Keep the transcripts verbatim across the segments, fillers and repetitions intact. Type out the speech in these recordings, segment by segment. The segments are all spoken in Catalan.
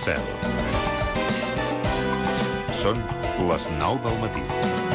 Estel. Són les nou del matí.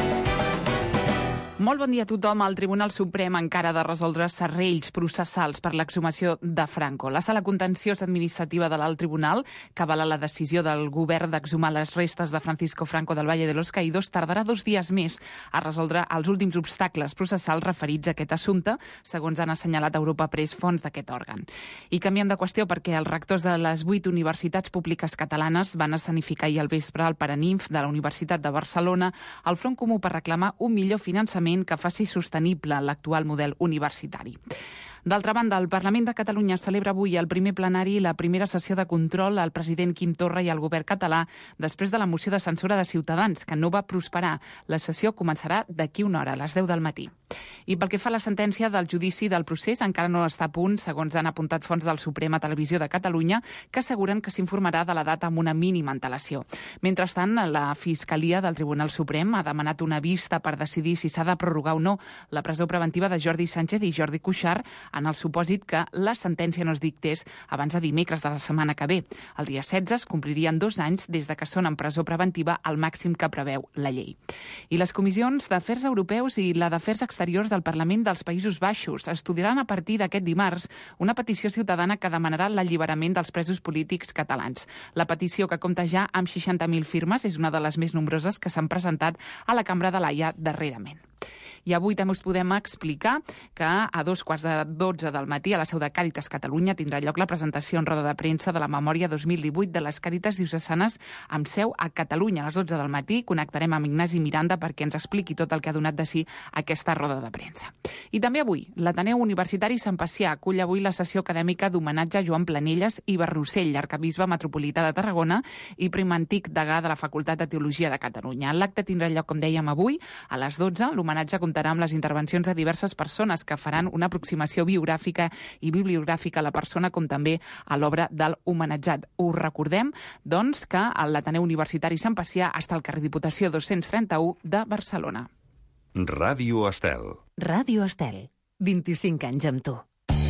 Molt bon dia a tothom. El Tribunal Suprem encara ha de resoldre serrells processals per l'exhumació de Franco. La sala contenciosa administrativa de l'Alt Tribunal, que avala la decisió del govern d'exhumar les restes de Francisco Franco del Valle de los Caídos, tardarà dos dies més a resoldre els últims obstacles processals referits a aquest assumpte, segons han assenyalat a Europa Press fonts d'aquest òrgan. I canviem de qüestió perquè els rectors de les vuit universitats públiques catalanes van escenificar ahir al vespre al Paraninf de la Universitat de Barcelona el Front Comú per reclamar un millor finançament que faci sostenible l'actual model universitari. D'altra banda, el Parlament de Catalunya celebra avui el primer plenari i la primera sessió de control al president Quim Torra i al govern català després de la moció de censura de Ciutadans, que no va prosperar. La sessió començarà d'aquí una hora, a les deu del matí. I pel que fa a la sentència del judici del procés, encara no està a punt, segons han apuntat fonts del Suprem a Televisió de Catalunya, que asseguren que s'informarà de la data amb una mínima antelació. Mentrestant, la Fiscalia del Tribunal Suprem ha demanat una vista per decidir si s'ha de prorrogar o no la presó preventiva de Jordi Sánchez i Jordi Cuixart en el supòsit que la sentència no es dictés abans de dimecres de la setmana que ve. El dia setze es complirien dos anys des de que són en presó preventiva al màxim que preveu la llei. I les comissions d'Afers Europeus i la d'Afers Exteriors del Parlament dels Països Baixos estudiaran a partir d'aquest dimarts una petició ciutadana que demanarà l'alliberament dels presos polítics catalans. La petició, que compta ja amb seixanta mil firmes, és una de les més nombroses que s'han presentat a la Cambra de l'Haia darrerament. I avui també us podem explicar que a dos quarts de dotze del matí a la seu de Càritas Catalunya tindrà lloc la presentació en roda de premsa de la memòria dos mil divuit de les Càritas diocesanes amb seu a Catalunya. A les dotze del matí connectarem amb Ignasi Miranda perquè ens expliqui tot el que ha donat de si aquesta roda de premsa. I també avui, l'Ateneu Universitari Sant Pacià acull avui la sessió acadèmica d'homenatge a Joan Planelles i Barrossell, arquebisbe metropolità de Tarragona i prim antic degà de la Facultat de Teologia de Catalunya. L'acte tindrà lloc, com dèiem, avui a les dotze. L'homenatge comptarà amb les intervencions de diverses persones que faran una aproximació biogràfica i bibliogràfica a la persona, com també a l'obra del homenatjat. Us recordem, doncs, que l'Ateneu Universitari Sant Pacià està al carrer Diputació dos-cents trenta-u de Barcelona. Ràdio Estel. Ràdio Estel. vint-i-cinc anys amb tu.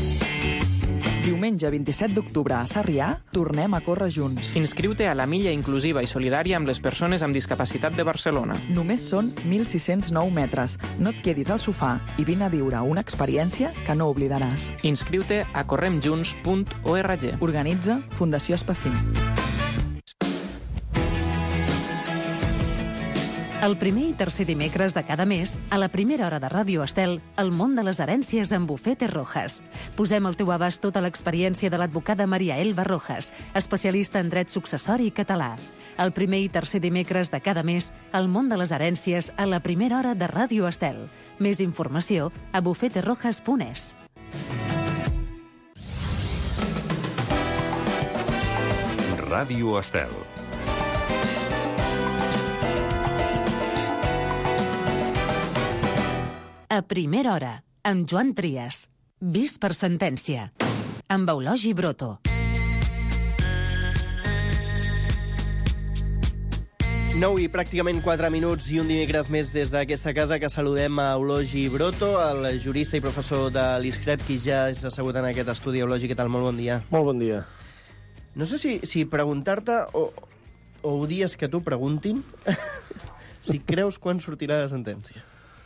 Diumenge vint-i-set d'octubre a Sarrià tornem a córrer junts. Inscriu-te a la milla inclusiva i solidària amb les persones amb discapacitat de Barcelona. Només són mil sis-cents nou metres. No et quedis al sofà i vine a viure una experiència que no oblidaràs. Inscriu-te a correm junts punt org. Organitza Fundació Espacín. El primer i tercer dimecres de cada mes, a la primera hora de Ràdio Estel, el món de les herències amb Bufete Rojas. Posem al teu abast tota l'experiència de l'advocada Maria Elba Rojas, especialista en dret successori català. El primer i tercer dimecres de cada mes, el món de les herències a la primera hora de Ràdio Estel. Més informació a bufete rojas punt es. Ràdio Estel. A primera hora, amb Joan Trias. Vist per sentència. Amb Eulogi Broto. nou i pràcticament quatre minuts i un dimecres més des d'aquesta casa que saludem a Eulogi Broto, el jurista i professor de l'I S C R E P, qui ja és assegut en aquest estudi. Eulogi, què tal? Molt bon dia. Molt bon dia. No sé si, si preguntar-te o, o odies que t'ho preguntin si creus quan sortirà la sentència.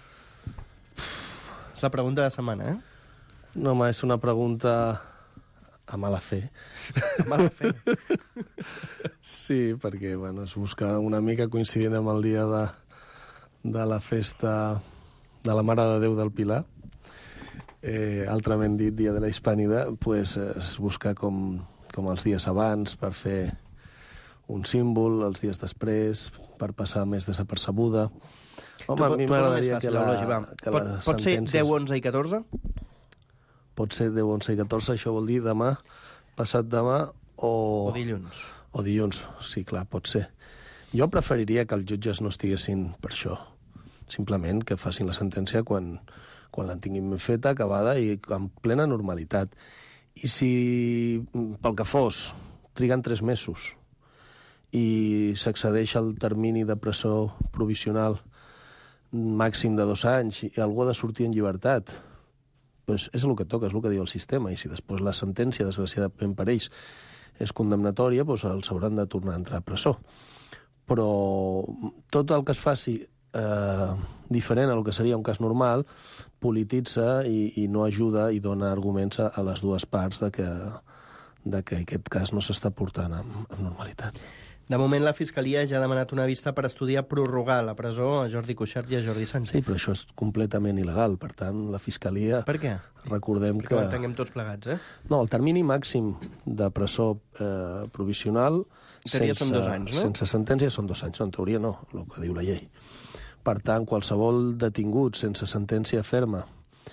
És la pregunta de la setmana, eh? No, home, és una pregunta a mala fe. A mala fe? Sí, perquè, bueno, es busca una mica coincidint amb el dia de, de la festa de la Mare de Déu del Pilar, eh, altrament dit Dia de la Hispanidad, pues, es busca com, com els dies abans per fer un símbol, els dies després, per passar més desapercebuda. Home, a mi m'agradaria que, la, que pot, les pot ser sentències... deu, onze i catorze? Pot ser deu, onze i catorze, això vol dir demà, passat demà o... O dilluns. O dilluns, sí, clar, pot ser. Jo preferiria que els jutges no estiguessin per això. Simplement que facin la sentència quan, quan la tinguin ben feta, acabada i amb plena normalitat. I si, pel que fos, triguen tres mesos i s'accedeix al termini de presó provisional màxim de dos anys i algú ha de sortir en llibertat, pues és el que toca, és el que diu el sistema, i si després la sentència, desgraciadament per ells, és condemnatòria, doncs els hauran de tornar a entrar a presó. Però tot el que es faci eh, diferent a el que seria un cas normal polititza i, i no ajuda i dona arguments a, a les dues parts de que, de que aquest cas no s'està portant amb, amb normalitat. De moment, la Fiscalia ja ha demanat una vista per estudiar prorrogar la presó a Jordi Cuixart i a Jordi Sánchez. Sí, però això és completament il·legal. Per tant, la Fiscalia... Per què? Recordem Perquè que... ho entenguem tots plegats, eh? No, el termini màxim de presó eh, provisional... En teoria sense, són dos anys, no? Sense sentència són dos anys. No, en teoria no, el que diu la llei. Per tant, qualsevol detingut sense sentència ferma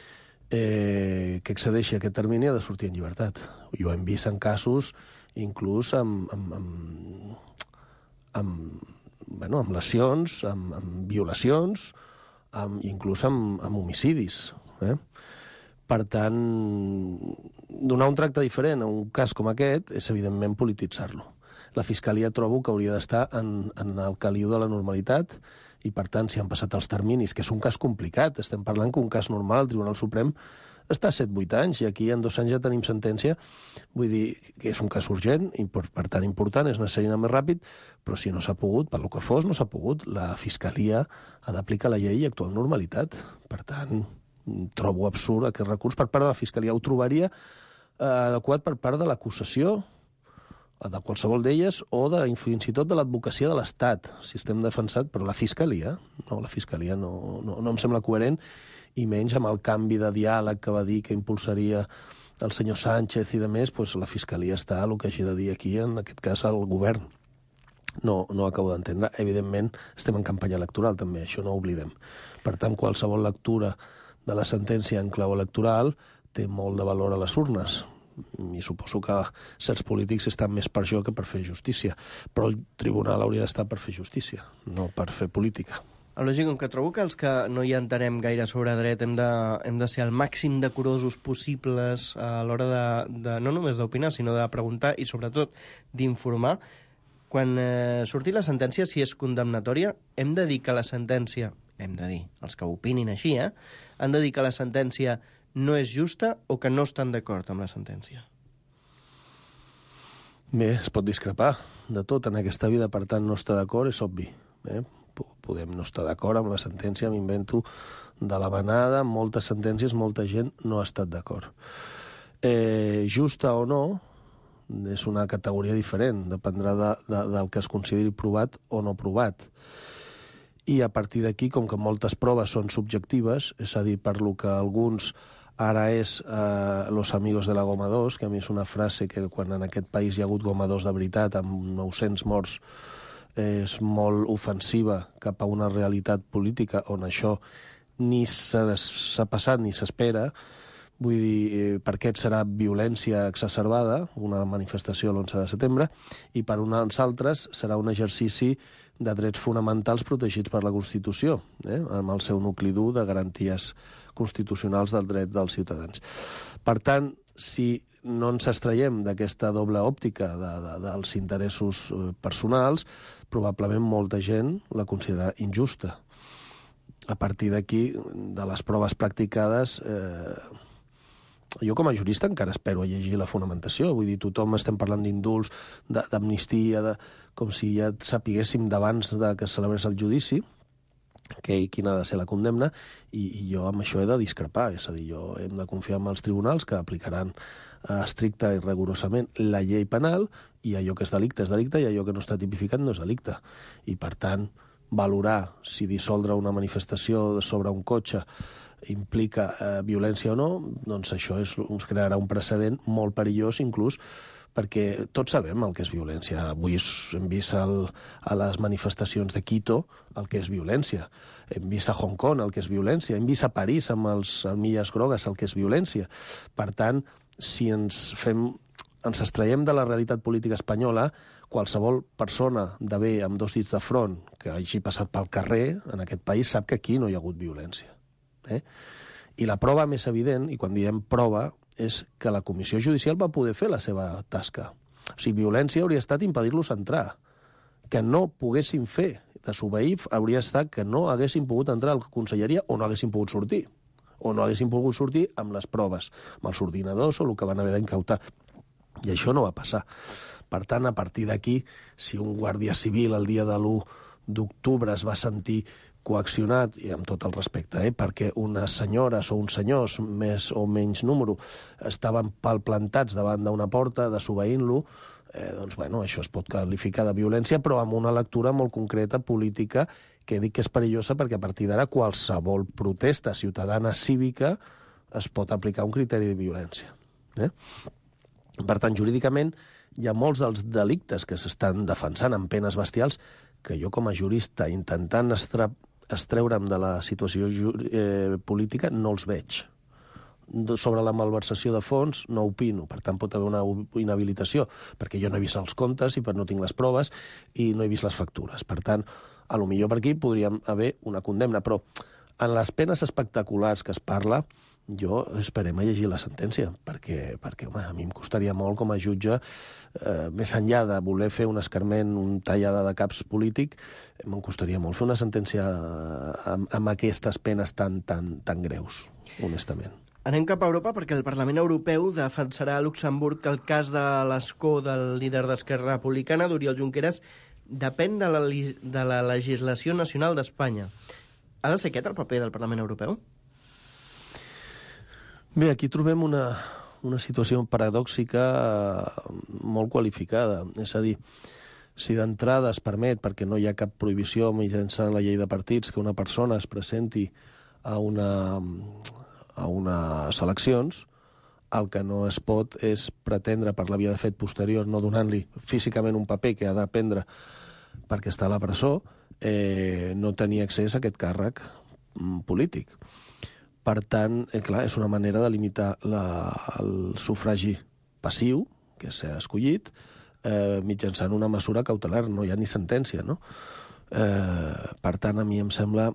eh, que excedeixi aquest termini ha de sortir en llibertat. I ho hem vist en casos inclús amb... amb, amb amb, bueno, amb lesions, amb, amb violacions, amb, inclús amb, amb homicidis. Eh? Per tant, donar un tracte diferent a un cas com aquest és, evidentment, polititzar-lo. La Fiscalia trobo que hauria d'estar en, en el caliu de la normalitat i, per tant, si han passat els terminis, que és un cas complicat, estem parlant que un cas normal, el Tribunal Suprem està a set vuit anys, i aquí en dos anys ja tenim sentència. Vull dir que és un cas urgent, i per, per tant important, és necessari anar més ràpid, però si no s'ha pogut, per lo que fos, no s'ha pogut. La Fiscalia ha d'aplicar la llei i actuar amb normalitat. Per tant, trobo absurd aquest recurs per part de la Fiscalia. Ho trobaria eh, adequat per part de l'acusació, de qualsevol d'elles, o de, fins i tot de l'advocacia de l'Estat, si estem defensat, però la Fiscalia, no, la Fiscalia no, no, no em sembla coherent, i menys amb el canvi de diàleg que va dir que impulsaria el senyor Sánchez i de més, doncs la Fiscalia està el que hagi de dir aquí, en aquest cas, el govern. No, no acabo d'entendre. Evidentment, estem en campanya electoral, també, això no ho oblidem. Per tant, qualsevol lectura de la sentència en clau electoral té molt de valor a les urnes. I suposo que certs polítics estan més per això que per fer justícia. Però el tribunal hauria d'estar per fer justícia, no per fer política. Elogi, com que trobo que els que no hi entenem gaire sobre dret hem de, hem de ser el màxim decorosos possibles a l'hora de, de no només d'opinar, sinó de preguntar i, sobretot, d'informar, quan eh, surti la sentència, si és condemnatòria, hem de dir que la sentència, hem de dir, els que opinin així, eh, han de dir que la sentència no és justa o que no estan d'acord amb la sentència? Bé, es pot discrepar de tot en aquesta vida, per tant, no estar d'acord és obvi. Eh? Podem no estar d'acord amb la sentència, m'invento de la venada, amb moltes sentències, molta gent no ha estat d'acord. Eh, justa o no, és una categoria diferent, dependrà de, de, del que es consideri provat o no provat. I a partir d'aquí, com que moltes proves són subjectives, és a dir, per lo que alguns ara és eh, los amigos de la goma dos, que a mi és una frase que quan en aquest país hi ha hagut goma dos de veritat, amb nou-cents morts, és molt ofensiva cap a una realitat política on això ni s'ha passat ni s'espera. Vull dir, per aquest serà violència exacerbada, una manifestació l'onze de setembre, i per uns altres serà un exercici de drets fonamentals protegits per la Constitució, eh? amb el seu nucli dur de garanties constitucionals del dret dels ciutadans. Per tant, si no ens extraiem d'aquesta doble òptica de, de, dels interessos personals, probablement molta gent la considera injusta. A partir d'aquí, de les proves practicades, eh, jo com a jurista encara espero a llegir la fonamentació. Vull dir, tothom estem parlant d'indults, d'amnistia, de, com si ja sapiguéssim d'abans de que es celebrés el judici, que, quina ha de ser la condemna, i, i jo amb això he de discrepar. És a dir, jo hem de confiar en els tribunals que aplicaran eh, estricta i rigorosament la llei penal, i allò que és delicte és delicte i allò que no està tipificat no és delicte. I, per tant, valorar si dissoldre una manifestació sobre un cotxe implica eh, violència o no, doncs això és, ens crearà un precedent molt perillós, inclús perquè tots sabem el que és violència. Avui hem vist el, a les manifestacions de Quito el que és violència. Hem vist a Hong Kong el que és violència. Hem vist a París amb els armilles grogues el que és violència. Per tant, si ens fem, ens extraiem de la realitat política espanyola, qualsevol persona de bé amb dos dits de front que hagi passat pel carrer en aquest país sap que aquí no hi ha hagut violència. Eh? I la prova més evident, i quan diem prova, és que la comissió judicial va poder fer la seva tasca. O sigui, violència hauria estat impedir-los entrar. Que no poguessin fer, desobeir, hauria estat que no haguessin pogut entrar a la conselleria o no haguessin pogut sortir. O no haguessin pogut sortir amb les proves, amb els ordinadors o el que van haver d'incautar. I això no va passar. Per tant, a partir d'aquí, si un guàrdia civil el dia de l'u d'octubre es va sentir coaccionat, i amb tot el respecte, eh, perquè unes senyores o uns senyors, més o menys número, estaven palplantats davant d'una porta, desobeint-lo, eh, doncs, bueno, això es pot qualificar de violència, però amb una lectura molt concreta, política, que dic que és perillosa perquè a partir d'ara qualsevol protesta ciutadana cívica es pot aplicar un criteri de violència. Eh? Per tant, jurídicament, hi ha molts dels delictes que s'estan defensant amb penes bestials que jo, com a jurista, intentant estra... estreure'm de la situació eh, política, no els veig. Sobre la malversació de fons no opino, per tant pot haver una inhabilitació, perquè jo no he vist els comptes i no tinc les proves i no he vist les factures. Per tant, a lo millor per aquí podríem haver una condemna, però en les penes espectaculars que es parla, jo esperem a llegir la sentència, perquè, perquè home, a mi em costaria molt com a jutge, eh, més enllà de voler fer un escarment, un tallada de caps polític, me'n costaria molt fer una sentència amb, amb aquestes penes tan, tan, tan greus, honestament. Anem cap a Europa perquè el Parlament Europeu defensarà a Luxemburg que el cas de l'escó del líder d'Esquerra Republicana, d'Oriol Junqueras, depèn de la, de la legislació nacional d'Espanya. Ha de ser aquest el paper del Parlament Europeu? Bé, aquí trobem una, una situació paradòxica molt qualificada. És a dir, si d'entrada es permet, perquè no hi ha cap prohibició mitjançant la llei de partits, que una persona es presenti a, una, a unes eleccions, el que no es pot és pretendre per la via de fet posterior, no donant-li físicament un paper que ha de prendre perquè està a la presó, eh, no tenir accés a aquest càrrec mm, polític. Per tant, eh, clar, és una manera de limitar la, el sufragi passiu, que s'ha escollit, eh, mitjançant una mesura cautelar, no hi ha ni sentència, no? Eh, per tant, a mi em sembla,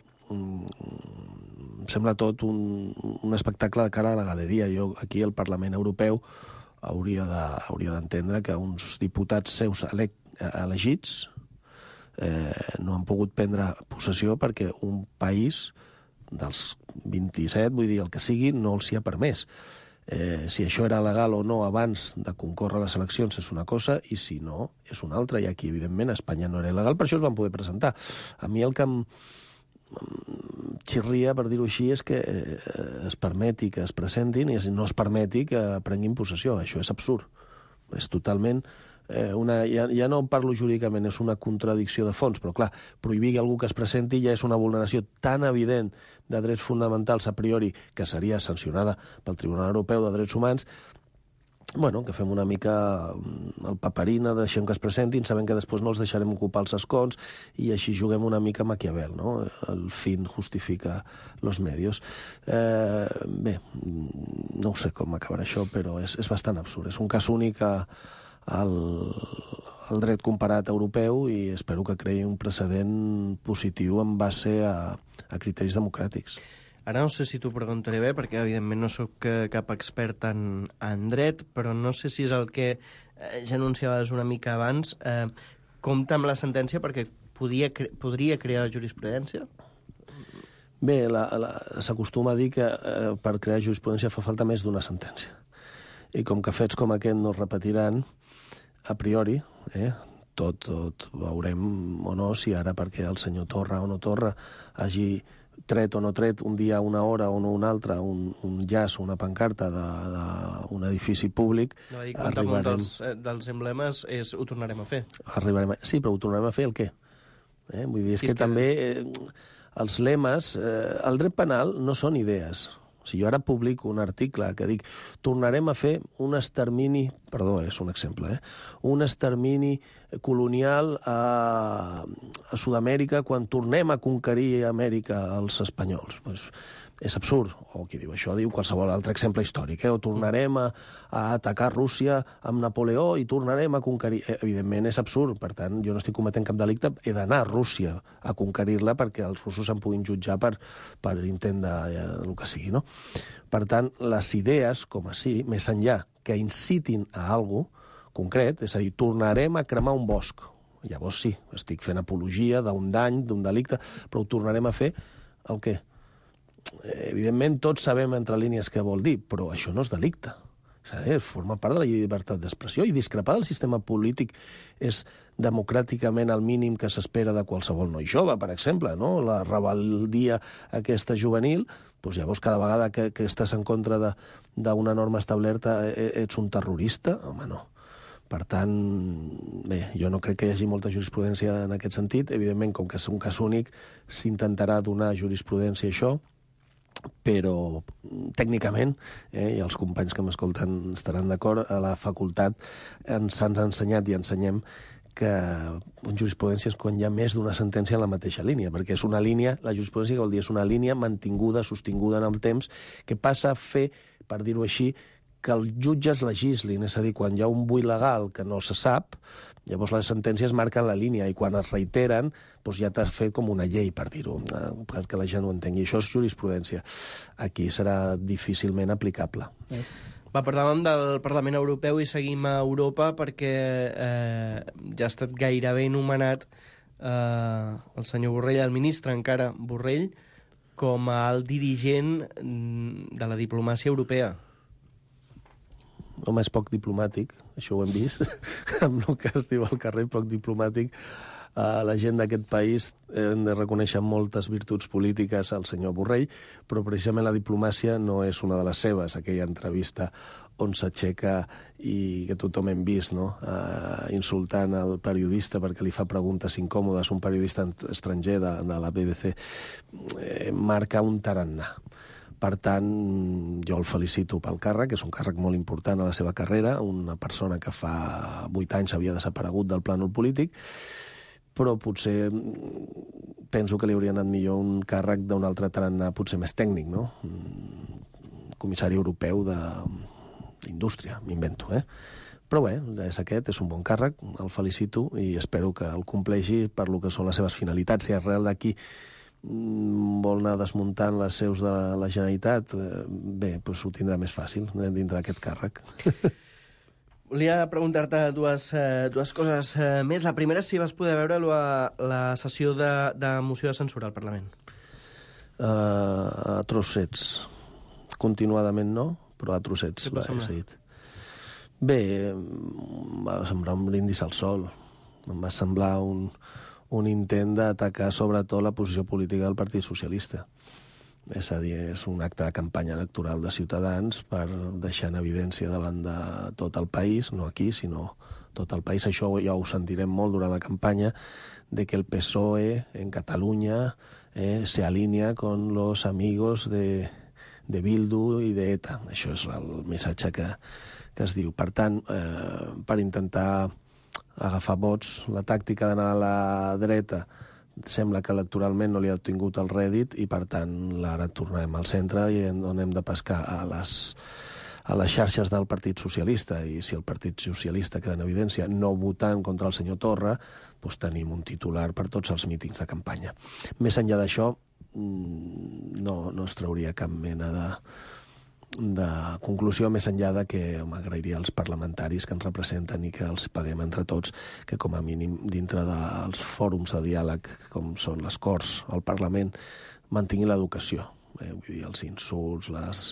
mm, em sembla tot un, un espectacle de cara a la galeria. Jo, aquí, al Parlament Europeu, hauria de, hauria d'entendre que uns diputats seus ele elegits eh, no han pogut prendre possessió perquè un país dels vint-i-set, vull dir, el que sigui, no els hi ha permès. Eh, si això era legal o no abans de concórrer a les eleccions és una cosa, i si no, és una altra. I aquí, evidentment, a Espanya no era legal, per això es van poder presentar. A mi el que em xirria, per dir-ho així, és que eh, es permeti que es presentin i no es permeti que prenguin possessió. Això és absurd. És totalment... Eh, una, ja, ja no parlo jurídicament, és una contradicció de fons, però clar, prohibir que algú que es presenti ja és una vulneració tan evident de drets fonamentals a priori que seria sancionada pel Tribunal Europeu de Drets Humans. Bueno, que fem una mica el paperina, deixem que es presentin, sabem que després no els deixarem ocupar els escons i així juguem una mica Maquiavel, no? El fin justifica los medios. Eh, bé, no ho sé com acabarà això, però és, és bastant absurd. És un cas únic a El, el dret comparat europeu i espero que creï un precedent positiu en base a, a criteris democràtics. Ara no sé si t'ho preguntaré bé, perquè evidentment no sóc cap expert en, en dret, però no sé si és el que eh, ja anunciaves una mica abans. Eh, compta amb la sentència perquè podia, podria crear jurisprudència? Bé, s'acostuma a dir que eh, per crear jurisprudència fa falta més d'una sentència. I com que fets com aquest no es repetiran, a priori, eh, tot, tot veurem o no si ara perquè el senyor Torra o no Torra hagi tret o no tret un dia, una hora o no una altra, un, un llaç o una pancarta d'un edifici públic... No, dic, arribarem... Un dels, dels emblemes és ho tornarem a fer. Arribarem a... Sí, però ho tornarem a fer el què? Eh? Vull dir, és sí, que, que també eh, els lemes... Eh, el dret penal no són idees. Si jo ara publico un article que dic tornarem a fer un extermini, perdó, és un exemple, eh? un extermini colonial a, a Sud-amèrica quan tornem a conquerir Amèrica als espanyols. Pues, és absurd. O qui diu això diu qualsevol altre exemple històric. Eh? O tornarem a, a atacar Rússia amb Napoleó i tornarem a conquerir... Eh, evidentment és absurd, per tant, jo no estic cometent cap delicte, he d'anar a Rússia a conquerir-la perquè els russos em puguin jutjar per, per intent de, ja, del que sigui, no? Per tant, les idees, com així, més enllà que incitin a alguna cosa concret, és a dir, tornarem a cremar un bosc. Llavors sí, estic fent apologia d'un dany, d'un delicte, però ho tornarem a fer el què? Evidentment, tots sabem entre línies què vol dir, però això no és delicte. Eh, forma part de la llibertat d'expressió, i discrepar del sistema polític és democràticament el mínim que s'espera de qualsevol noi jove, per exemple, no? La rebel·lia aquesta juvenil, doncs llavors cada vegada que, que estàs en contra d'una norma establerta ets un terrorista? Home, no. Per tant, bé, jo no crec que hi hagi molta jurisprudència en aquest sentit. Evidentment, com que és un cas únic, s'intentarà donar jurisprudència a això, però tècnicament, eh, i els companys que m'escolten estaran d'acord, a la facultat ens han ensenyat i ensenyem que en jurisprudència és quan hi ha més d'una sentència en la mateixa línia, perquè és una línia, la jurisprudència que vol dir és una línia mantinguda, sostinguda en el temps, que passa a fer, per dir-ho així, que els jutges legislin, és a dir, quan hi ha un buit legal que no se sap, llavors les sentències marquen la línia i quan es reiteren doncs ja t'has fet com una llei, per dir-ho, perquè la gent ho entengui. Això és jurisprudència. Aquí serà difícilment aplicable. Eh. Va, parlàvem del Parlament Europeu i seguim a Europa perquè eh, ja ha estat gairebé nomenat eh, el senyor Borrell, el ministre encara Borrell, com a alt dirigent de la diplomàcia europea. Home, és poc diplomàtic, això ho hem vist, amb el que es diu al carrer, poc diplomàtic. Uh, la gent d'aquest país hem de reconèixer moltes virtuts polítiques al senyor Borrell, però precisament la diplomàcia no és una de les seves, aquella entrevista on s'aixeca i que tothom hem vist, no? Uh, insultant el periodista perquè li fa preguntes incòmodes, un periodista estranger de, de la B B C, eh, marca un tarannà. Per tant, jo el felicito pel càrrec, que és un càrrec molt important a la seva carrera, una persona que fa vuit anys havia desaparegut del plànol polític, però potser penso que li hauria anat millor un càrrec d'un altre tarannà potser més tècnic, no? Comissari europeu d'indústria, m'invento, eh? Però bé, és aquest, és un bon càrrec, el felicito i espero que el compleixi per lo que són les seves finalitats. Si arrel d'aquí vol anar desmuntant les seus de la Generalitat, bé, doncs ho tindrà més fàcil dintre d'aquest càrrec. Volia preguntar-te dues, eh, dues coses eh, més. La primera, si vas poder veure la, la sessió de, de moció de censura al Parlament. Uh, a trossets. Continuadament no, però a trossets l'he seguit. Bé, em va semblar un brindis al sol. Em va semblar un, un intent d'atacar sobretot la posició política del Partit Socialista. És a dir, és un acte de campanya electoral de Ciutadans per deixar en evidència davant de tot el país, no aquí, sinó tot el país. Això ja ho sentirem molt durant la campanya, de que el P S O E en Catalunya eh, se alinea con los amigos de, de Bildu i de ETA. Això és el missatge que, que es diu. Per tant, eh, per intentar agafar vots, la tàctica d'anar a la dreta sembla que electoralment no li ha tingut el rèdit i, per tant, ara tornem al centre i on hem de pescar a les, a les xarxes del Partit Socialista. I si el Partit Socialista queda en evidència no votant contra el senyor Torra, doncs tenim un titular per tots els mítings de campanya. Més enllà d'això, no, no es trauria cap mena de, de conclusió, més enllà de que m'agrairia als parlamentaris que ens representen i que els paguem entre tots, que com a mínim dintre dels fòrums de diàleg com són les Corts, el Parlament, mantingui l'educació. Eh? Vull dir, els insults, les...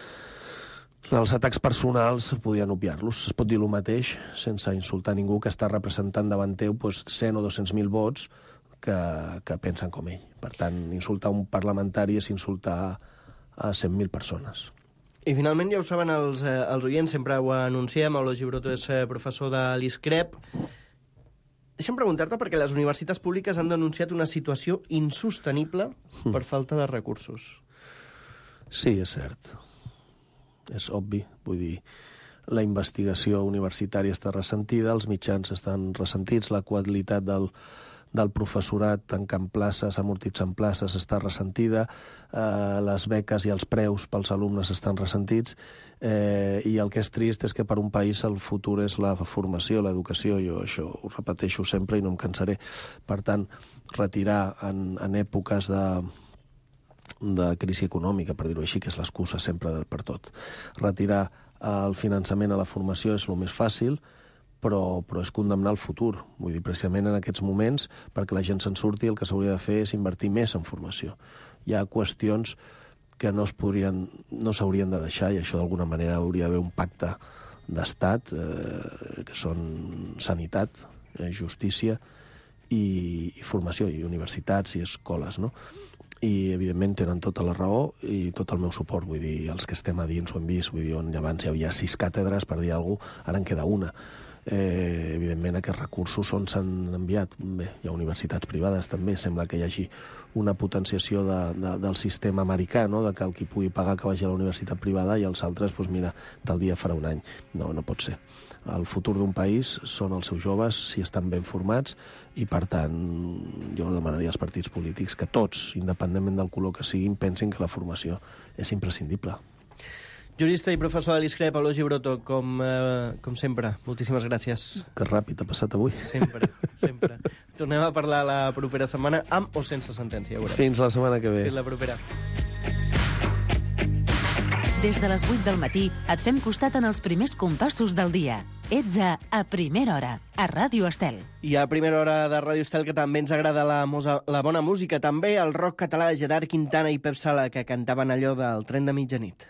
els atacs personals podien obviar-los. Es pot dir el mateix sense insultar ningú que està representant davant teu doncs, cent o dos-cents mil vots que, que pensen com ell. Per tant, insultar un parlamentari és insultar a cent mil persones. I finalment, ja ho saben els, eh, els oients, sempre ho anunciem, Aulo Gibroto és eh, professor de l'ISCREP. Deixa'm preguntar-te perquè les universitats públiques han denunciat una situació insostenible per falta de recursos. Sí, és cert. És obvi, vull dir, la investigació universitària està ressentida, els mitjans estan ressentits, la qualitat del, del professorat tancant places, amortitzant places, està ressentida, eh, les beques i els preus pels alumnes estan ressentits, eh, i el que és trist és que per un país el futur és la formació, l'educació. Jo això ho repeteixo sempre i no em cansaré. Per tant, retirar en, en èpoques de... de crisi econòmica, per dir-ho així, que és l'excusa sempre per tot. Retirar el finançament a la formació és el més fàcil, però, però és condemnar el futur. Vull dir, precisament en aquests moments, perquè la gent se'n surti, el que s'hauria de fer és invertir més en formació. Hi ha qüestions que no es podrien, no s'haurien de deixar, i això d'alguna manera hauria d'haver un pacte d'estat, eh, que són sanitat, eh, justícia i, i formació, i universitats i escoles, no? I, evidentment, tenen tota la raó i tot el meu suport. Vull dir, els que estem a dins ho hem vist. Vull dir, on abans hi havia sis càtedres, per dir alguna cosa, ara en queda una. Eh, evidentment, aquests recursos on s'han enviat? Bé, hi ha universitats privades també. Sembla que hi hagi una potenciació de, de, del sistema americà, no? De que el qui pugui pagar que vagi a la universitat privada i els altres, doncs mira, tal dia farà un any. No, no pot ser. El futur d'un país són els seus joves, si estan ben formats, i, per tant, jo demanaria als partits polítics que tots, independentment del color que siguin, pensin que la formació és imprescindible. Jurista i professor de l'I S C R E, Pablo Gibrotto, com, eh, com sempre, moltíssimes gràcies. Que ràpid ha passat avui. Sempre, sempre. Tornem a parlar la propera setmana, amb o sense sentència. Fins la setmana que ve. Fins la propera. Des de les vuit del matí et fem costat en els primers compassos del dia. Ets a A Primera Hora, a Ràdio Estel. I a Primera Hora de Ràdio Estel, que també ens agrada la, mosa, la bona música, també el rock català de Gerard Quintana i Pep Sala, que cantaven allò del tren de mitjanit.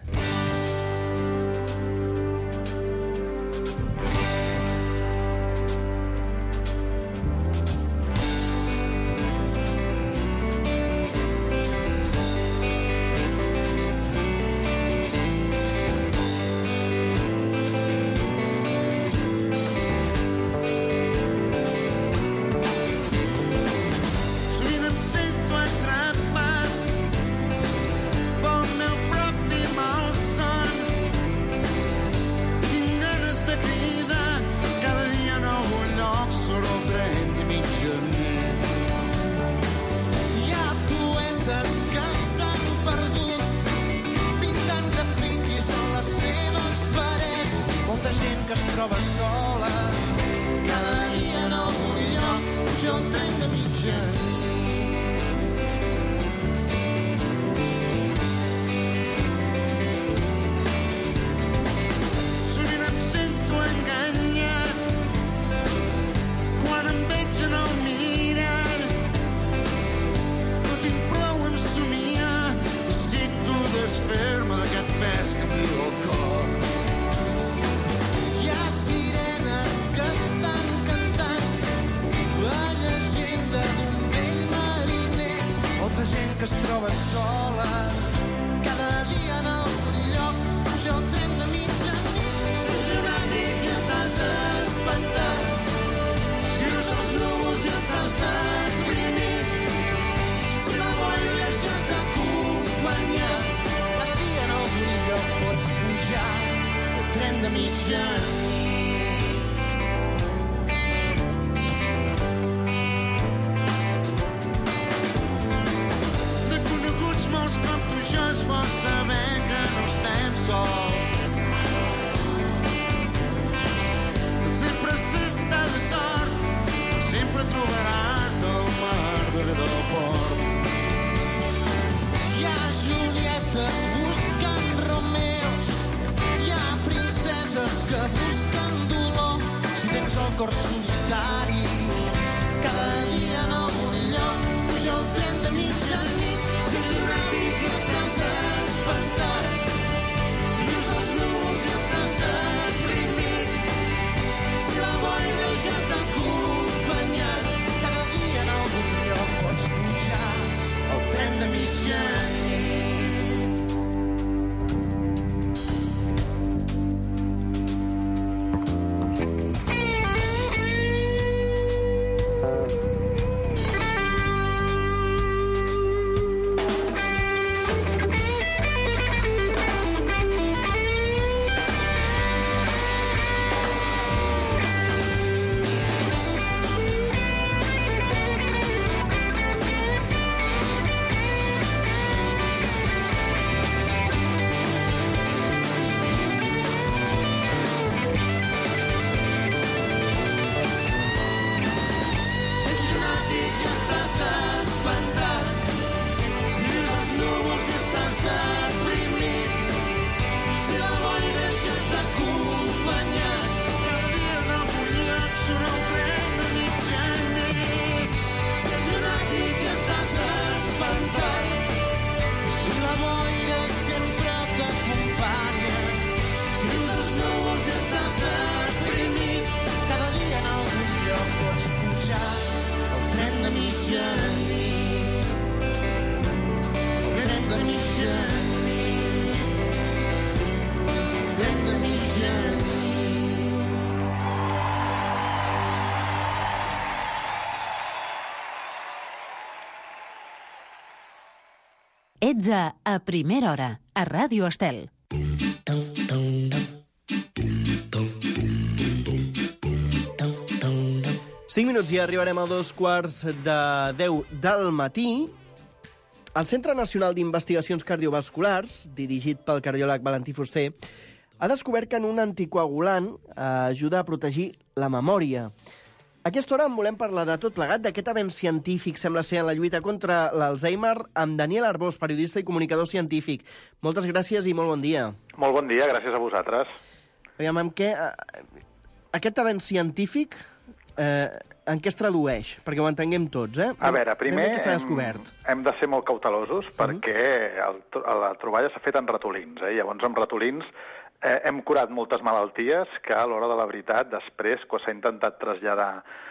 Si us Ets a A Primera Hora, a Ràdio Estel. Cinc minuts i arribarem a dos quarts de deu del matí. El Centre Nacional d'Investigacions Cardiovasculars, dirigit pel cardiòleg Valentí Fuster, ha descobert que en un anticoagulant ajuda a protegir la memòria. A aquesta hora en volem parlar de tot plegat, d'aquest avenç científic, sembla ser, en la lluita contra l'Alzheimer, amb Daniel Arbós, periodista i comunicador científic. Moltes gràcies i molt bon dia. Molt bon dia, gràcies a vosaltres. Aviam, amb què... Aquest avenç científic, eh, en què es tradueix? Perquè ho entenguem tots, eh? A veure, primer hem, hem de ser molt cautelosos perquè el, la troballa s'ha fet en ratolins, eh? Llavors, amb ratolins eh, hem curat moltes malalties que a l'hora de la veritat, després, quan s'ha intentat traslladar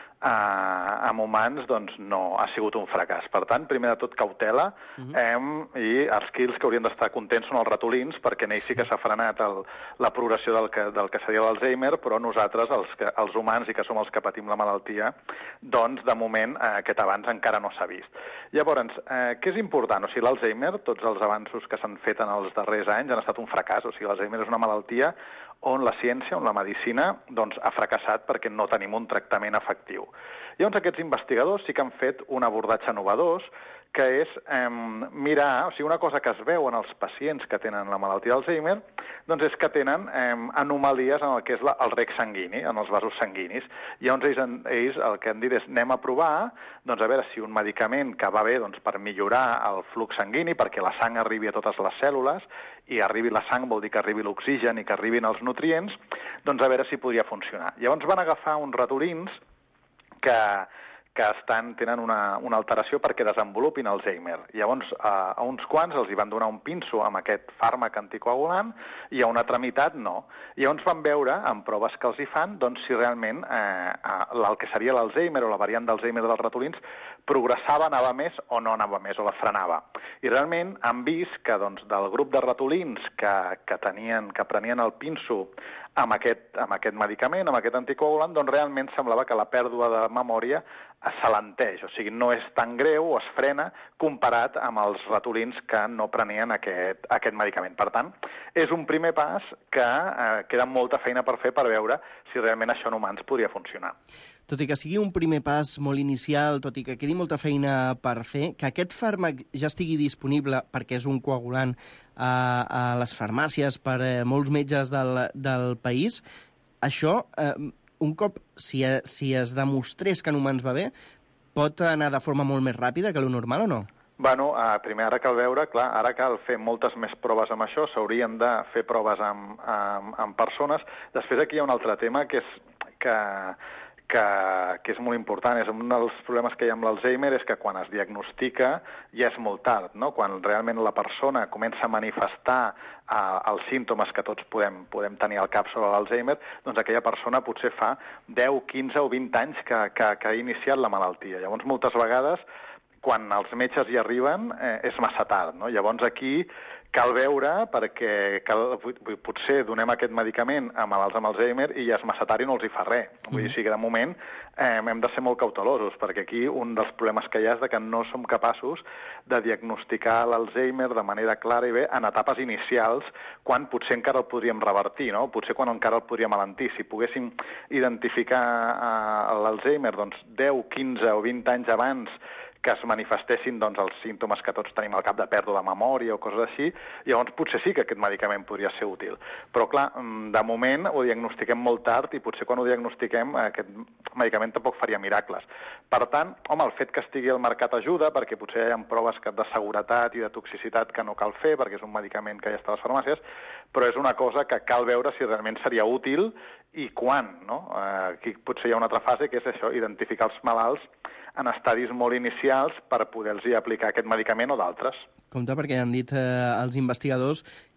a, a humans, doncs no, ha sigut un fracàs. Per tant, primer de tot, cautela, uh-huh. hem, i els quils que haurien d'estar contents són els ratolins, perquè en ells sí que s'ha frenat el, la progressió del que, del que seria l'Alzheimer, però nosaltres, els, que, els humans, i que som els que patim la malaltia, doncs, de moment, eh, aquest avanç encara no s'ha vist. Llavors, eh, què és important? O sigui, l'Alzheimer, tots els avanços que s'han fet en els darrers anys han estat un fracàs. O sigui, l'Alzheimer és una malaltia on la ciència, on la medicina, doncs, ha fracassat perquè no tenim un tractament efectiu. Llavors, aquests investigadors sí que han fet un abordatge innovador, que és eh, mirar, o sigui, una cosa que es veu en els pacients que tenen la malaltia d'Alzheimer, doncs és que tenen eh, anomalies en el que és la, el rec sanguini, en els vasos sanguinis. Llavors, ells, ells el que han dit és anem a provar, doncs, a veure si un medicament que va bé doncs, per millorar el flux sanguini, perquè la sang arribi a totes les cèl·lules, i arribi la sang vol dir que arribi l'oxigen i que arribin els nutrients, doncs a veure si podria funcionar. Llavors van agafar uns ratolins que... que estan, tenen una, una alteració perquè desenvolupin Alzheimer. Llavors, a, a uns quants els hi van donar un pinso amb aquest fàrmac anticoagulant i a una altra meitat no. Llavors van veure, en proves que els hi fan, doncs si realment eh, el que seria l'Alzheimer o la variant d'Alzheimer dels ratolins progressava, anava més o no anava més, o la frenava. I realment han vist que doncs, del grup de ratolins que, que, tenien, que prenien el pinso amb aquest, amb aquest medicament, amb aquest anticoagulant, doncs realment semblava que la pèrdua de memòria s'alenteix, o sigui, no és tan greu o es frena comparat amb els ratolins que no prenien aquest, aquest medicament. Per tant, és un primer pas que eh, queda molta feina per fer per veure si realment això en humans podria funcionar. Tot i que sigui un primer pas molt inicial, tot i que quedi molta feina per fer, que aquest fàrmac ja estigui disponible perquè és un coagulant a, a les farmàcies per eh, molts metges del, del país, això, eh, un cop, si, si es demostrés que en humans va bé, pot anar de forma molt més ràpida que lo normal o no? Bueno, eh, primer ara cal veure, clar, ara cal fer moltes més proves amb això, s'haurien de fer proves amb, amb, amb persones. Després aquí hi ha un altre tema que és que... Que, que és molt important. És un dels problemes que hi ha amb l'Alzheimer és que quan es diagnostica ja és molt tard, no? Quan realment la persona comença a manifestar eh, els símptomes que tots podem, podem tenir al cap sobre l'Alzheimer, doncs aquella persona potser fa deu, quinze o vint anys que, que, que ha iniciat la malaltia. Llavors, moltes vegades, quan els metges hi arriben, eh, és massa tard, no? Llavors aquí cal veure, perquè cal, potser donem aquest medicament amb els amb Alzheimer i ja és massa tard i no els hi fa res. Vull dir, sí que de moment eh, hem de ser molt cautelosos, perquè aquí un dels problemes que hi ha és de que no som capaços de diagnosticar l'Alzheimer de manera clara i bé en etapes inicials, quan potser encara el podríem revertir, no? Potser quan encara el podríem alentir. Si poguéssim identificar eh, l'Alzheimer doncs, deu, quinze o vint anys abans que es manifestessin doncs, els símptomes que tots tenim al cap de pèrdua de memòria o coses així, llavors potser sí que aquest medicament podria ser útil. Però, clar, de moment ho diagnostiquem molt tard i potser quan ho diagnostiquem aquest medicament tampoc faria miracles. Per tant, home, el fet que estigui al mercat ajuda, perquè potser hi ha proves de seguretat i de toxicitat que no cal fer, perquè és un medicament que ja està a les farmàcies, però és una cosa que cal veure si realment seria útil i quan, no? Aquí potser hi ha una altra fase, que és això, identificar els malalts en estadis molt inicials per poder-los aplicar aquest medicament o d'altres. Compte, perquè han dit eh, els investigadors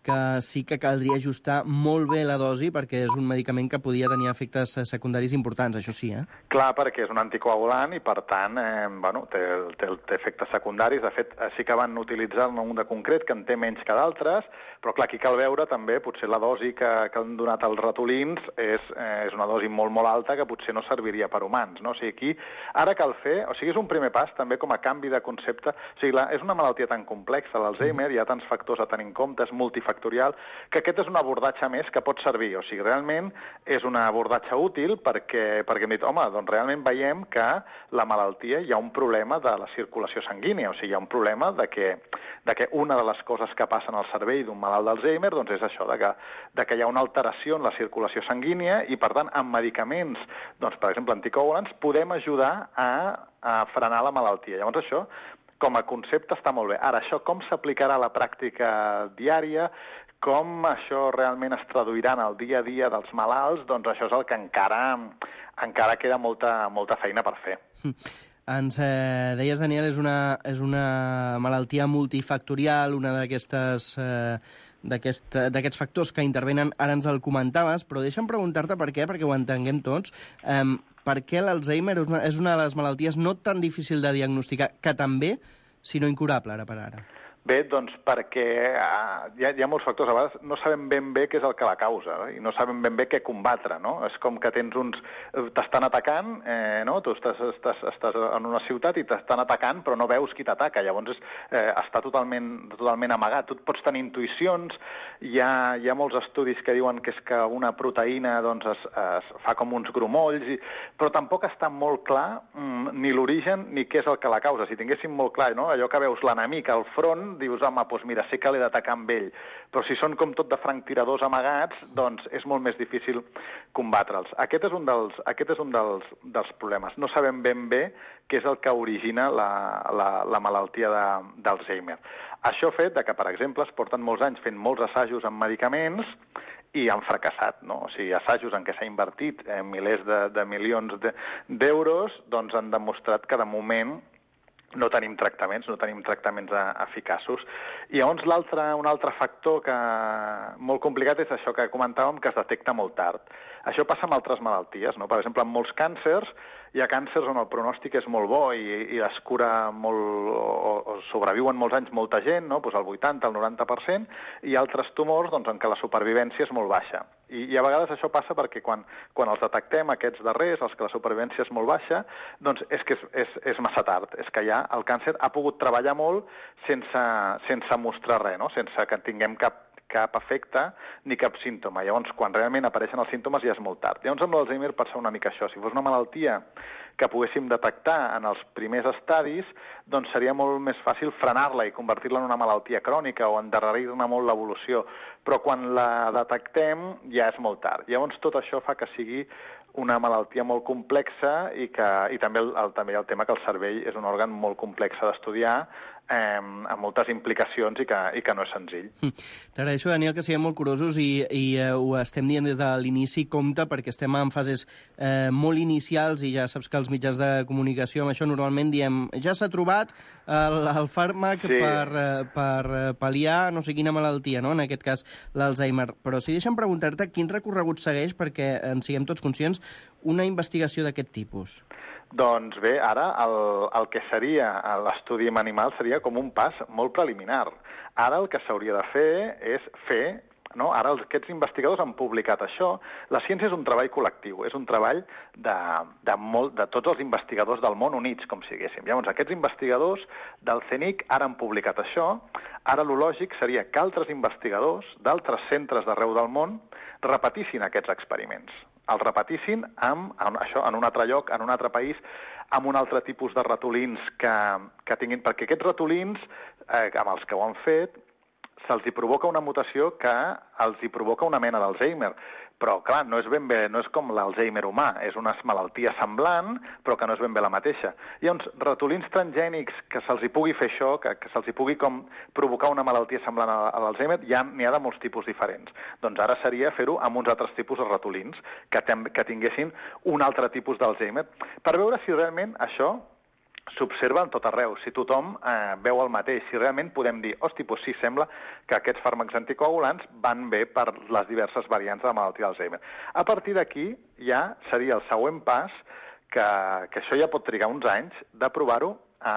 que sí que caldria ajustar molt bé la dosi perquè és un medicament que podia tenir efectes secundaris importants, això sí, eh? Clar, perquè és un anticoagulant i, per tant, eh, bueno, té, té, té efectes secundaris. De fet, sí que van utilitzar-ne un de concret que en té menys que d'altres, però clar, aquí cal veure també, potser la dosi que, que han donat els ratolins és, eh, és una dosi molt, molt alta que potser no serviria per humans, no? O sigui, aquí ara cal fer, o sigui, és un primer pas també com a canvi de concepte. O sigui, la, és una malaltia tan complexa, l'Alzheimer, hi ha tants factors a tenir en compte, és multifactorial, que aquest és un abordatge més que pot servir. O sigui, realment és un abordatge útil perquè, perquè hem dit, home, doncs realment veiem que la malaltia hi ha un problema de la circulació sanguínia, o sigui, hi ha un problema de que, de que una de les coses que passen al cervell d'un malalt d'Alzheimer doncs és això, de que, de que hi ha una alteració en la circulació sanguínia i, per tant, amb medicaments, doncs, per exemple, anticoagulants, podem ajudar a, a frenar la malaltia. Llavors, això, com a concepte, està molt bé. Ara, això com s'aplicarà a la pràctica diària, com això realment es traduirà en el dia a dia dels malalts, doncs això és el que encara, encara queda molta, molta feina per fer. Ens eh, deies, Daniel, és una, és una malaltia multifactorial, una d'aquestes... Eh, d'aquests factors que intervenen, ara ens el comentaves, però deixa'm preguntar-te per què, perquè ho entenguem tots. Eh, per què l'Alzheimer és una, és una de les malalties no tan difícil de diagnosticar, que també, sinó incurable, ara per ara? Bé, doncs perquè uh, hi, ha, hi ha molts factors. A vegades no sabem ben bé què és el que la causa, eh? I no sabem ben bé què combatre, no? És com que tens uns... T'estan atacant, eh, no? Tu estàs, estàs, estàs en una ciutat i t'estan atacant, però no veus qui t'ataca. Llavors és, eh, està totalment, totalment amagat. Tu pots tenir intuïcions, hi ha, hi ha molts estudis que diuen que és que una proteïna doncs, es, es fa com uns grumolls, i... però tampoc està molt clar mm, ni l'origen ni què és el que la causa. Si tinguéssim molt clar, no? Allò que veus l'enemic al front, dius, home, doncs mira, sé que l'he d'atacar amb ell, però si són com tot de franctiradors amagats, doncs és molt més difícil combatre'ls. Aquest és un dels, aquest és un dels, dels problemes. No sabem ben bé què és el que origina la, la, la malaltia d'Alzheimer. Això fet de que, per exemple, es porten molts anys fent molts assajos amb medicaments i han fracassat, no? O sigui, assajos en què s'ha invertit eh, milers de, de milions d'euros, doncs han demostrat que de moment no tenim tractaments, no tenim tractaments eficaços. I llavors l'altre, un altre factor que molt complicat és això que comentàvem, que es detecta molt tard. Això passa amb altres malalties, no? Per exemple, en molts càncers hi ha càncers on el pronòstic és molt bo i, i es cura molt, o, o sobreviuen molts anys molta gent, no? Pues el vuitanta, el noranta per cent, i altres tumors doncs, en què la supervivència és molt baixa. I, i a vegades això passa perquè quan, quan els detectem, aquests darrers, els que la supervivència és molt baixa, doncs és que és, és, és massa tard. És que ja el càncer ha pogut treballar molt sense, sense mostrar res, no? Sense que tinguem cap cap efecte ni cap símptoma. Llavors, quan realment apareixen els símptomes ja és molt tard. Llavors, amb l'Alzheimer passa una mica això. Si fos una malaltia que poguéssim detectar en els primers estadis, doncs seria molt més fàcil frenar-la i convertir-la en una malaltia crònica o endarrerir-ne molt l'evolució. Però quan la detectem ja és molt tard. Llavors, tot això fa que sigui una malaltia molt complexa i, que, i també, el, el, també el tema que el cervell és un òrgan molt complex d'estudiar, eh, amb moltes implicacions i que, i que no és senzill. T'agraeixo, Daniel, que siguem molt curosos i, i eh, ho estem dient des de l'inici, compte, perquè estem en fases eh, molt inicials i ja saps que els mitjans de comunicació amb això normalment diem ja s'ha trobat el, el fàrmac sí. per, eh, per pal·liar no sé quina malaltia, no? En aquest cas l'Alzheimer. Però si deixa'm preguntar-te quin recorregut segueix perquè en siguem tots conscients una investigació d'aquest tipus. Doncs bé, ara el, el que seria l'estudi en animals seria com un pas molt preliminar. Ara el que s'hauria de fer és fer, no? Ara els, aquests investigadors han publicat això. La ciència és un treball col·lectiu, és un treball de, de, molt, de tots els investigadors del món units, com si diguéssim. Llavors, aquests investigadors del C N I C ara han publicat això. Ara lo lògic seria que altres investigadors d'altres centres d'arreu del món repetissin aquests experiments. Els repetissin amb, en, això, en un altre lloc, en un altre país, amb un altre tipus de ratolins que, que tinguin... Perquè aquests ratolins, eh, amb els que ho han fet, se'ls hi provoca una mutació que els hi provoca una mena d'Alzheimer. Però, clar, no és ben bé, no és com l'Alzheimer humà, és una malaltia semblant, però que no és ben bé la mateixa. Llavors, ratolins transgènics que se'ls hi pugui fer això, que, que se'ls hi pugui com provocar una malaltia semblant a, a l'Alzheimer, ja n'hi ha de molts tipus diferents. Doncs ara seria fer-ho amb uns altres tipus de ratolins que, tem, que tinguessin un altre tipus d'Alzheimer, per veure si realment això s'observa en tot arreu. Si tothom eh, veu el mateix, si realment podem dir, hosti, doncs sí, sembla que aquests fàrmacs anticoagulants van bé per les diverses variants de la malaltia d'Alzheimer. A partir d'aquí ja seria el següent pas, que, que això ja pot trigar uns anys, de provar-ho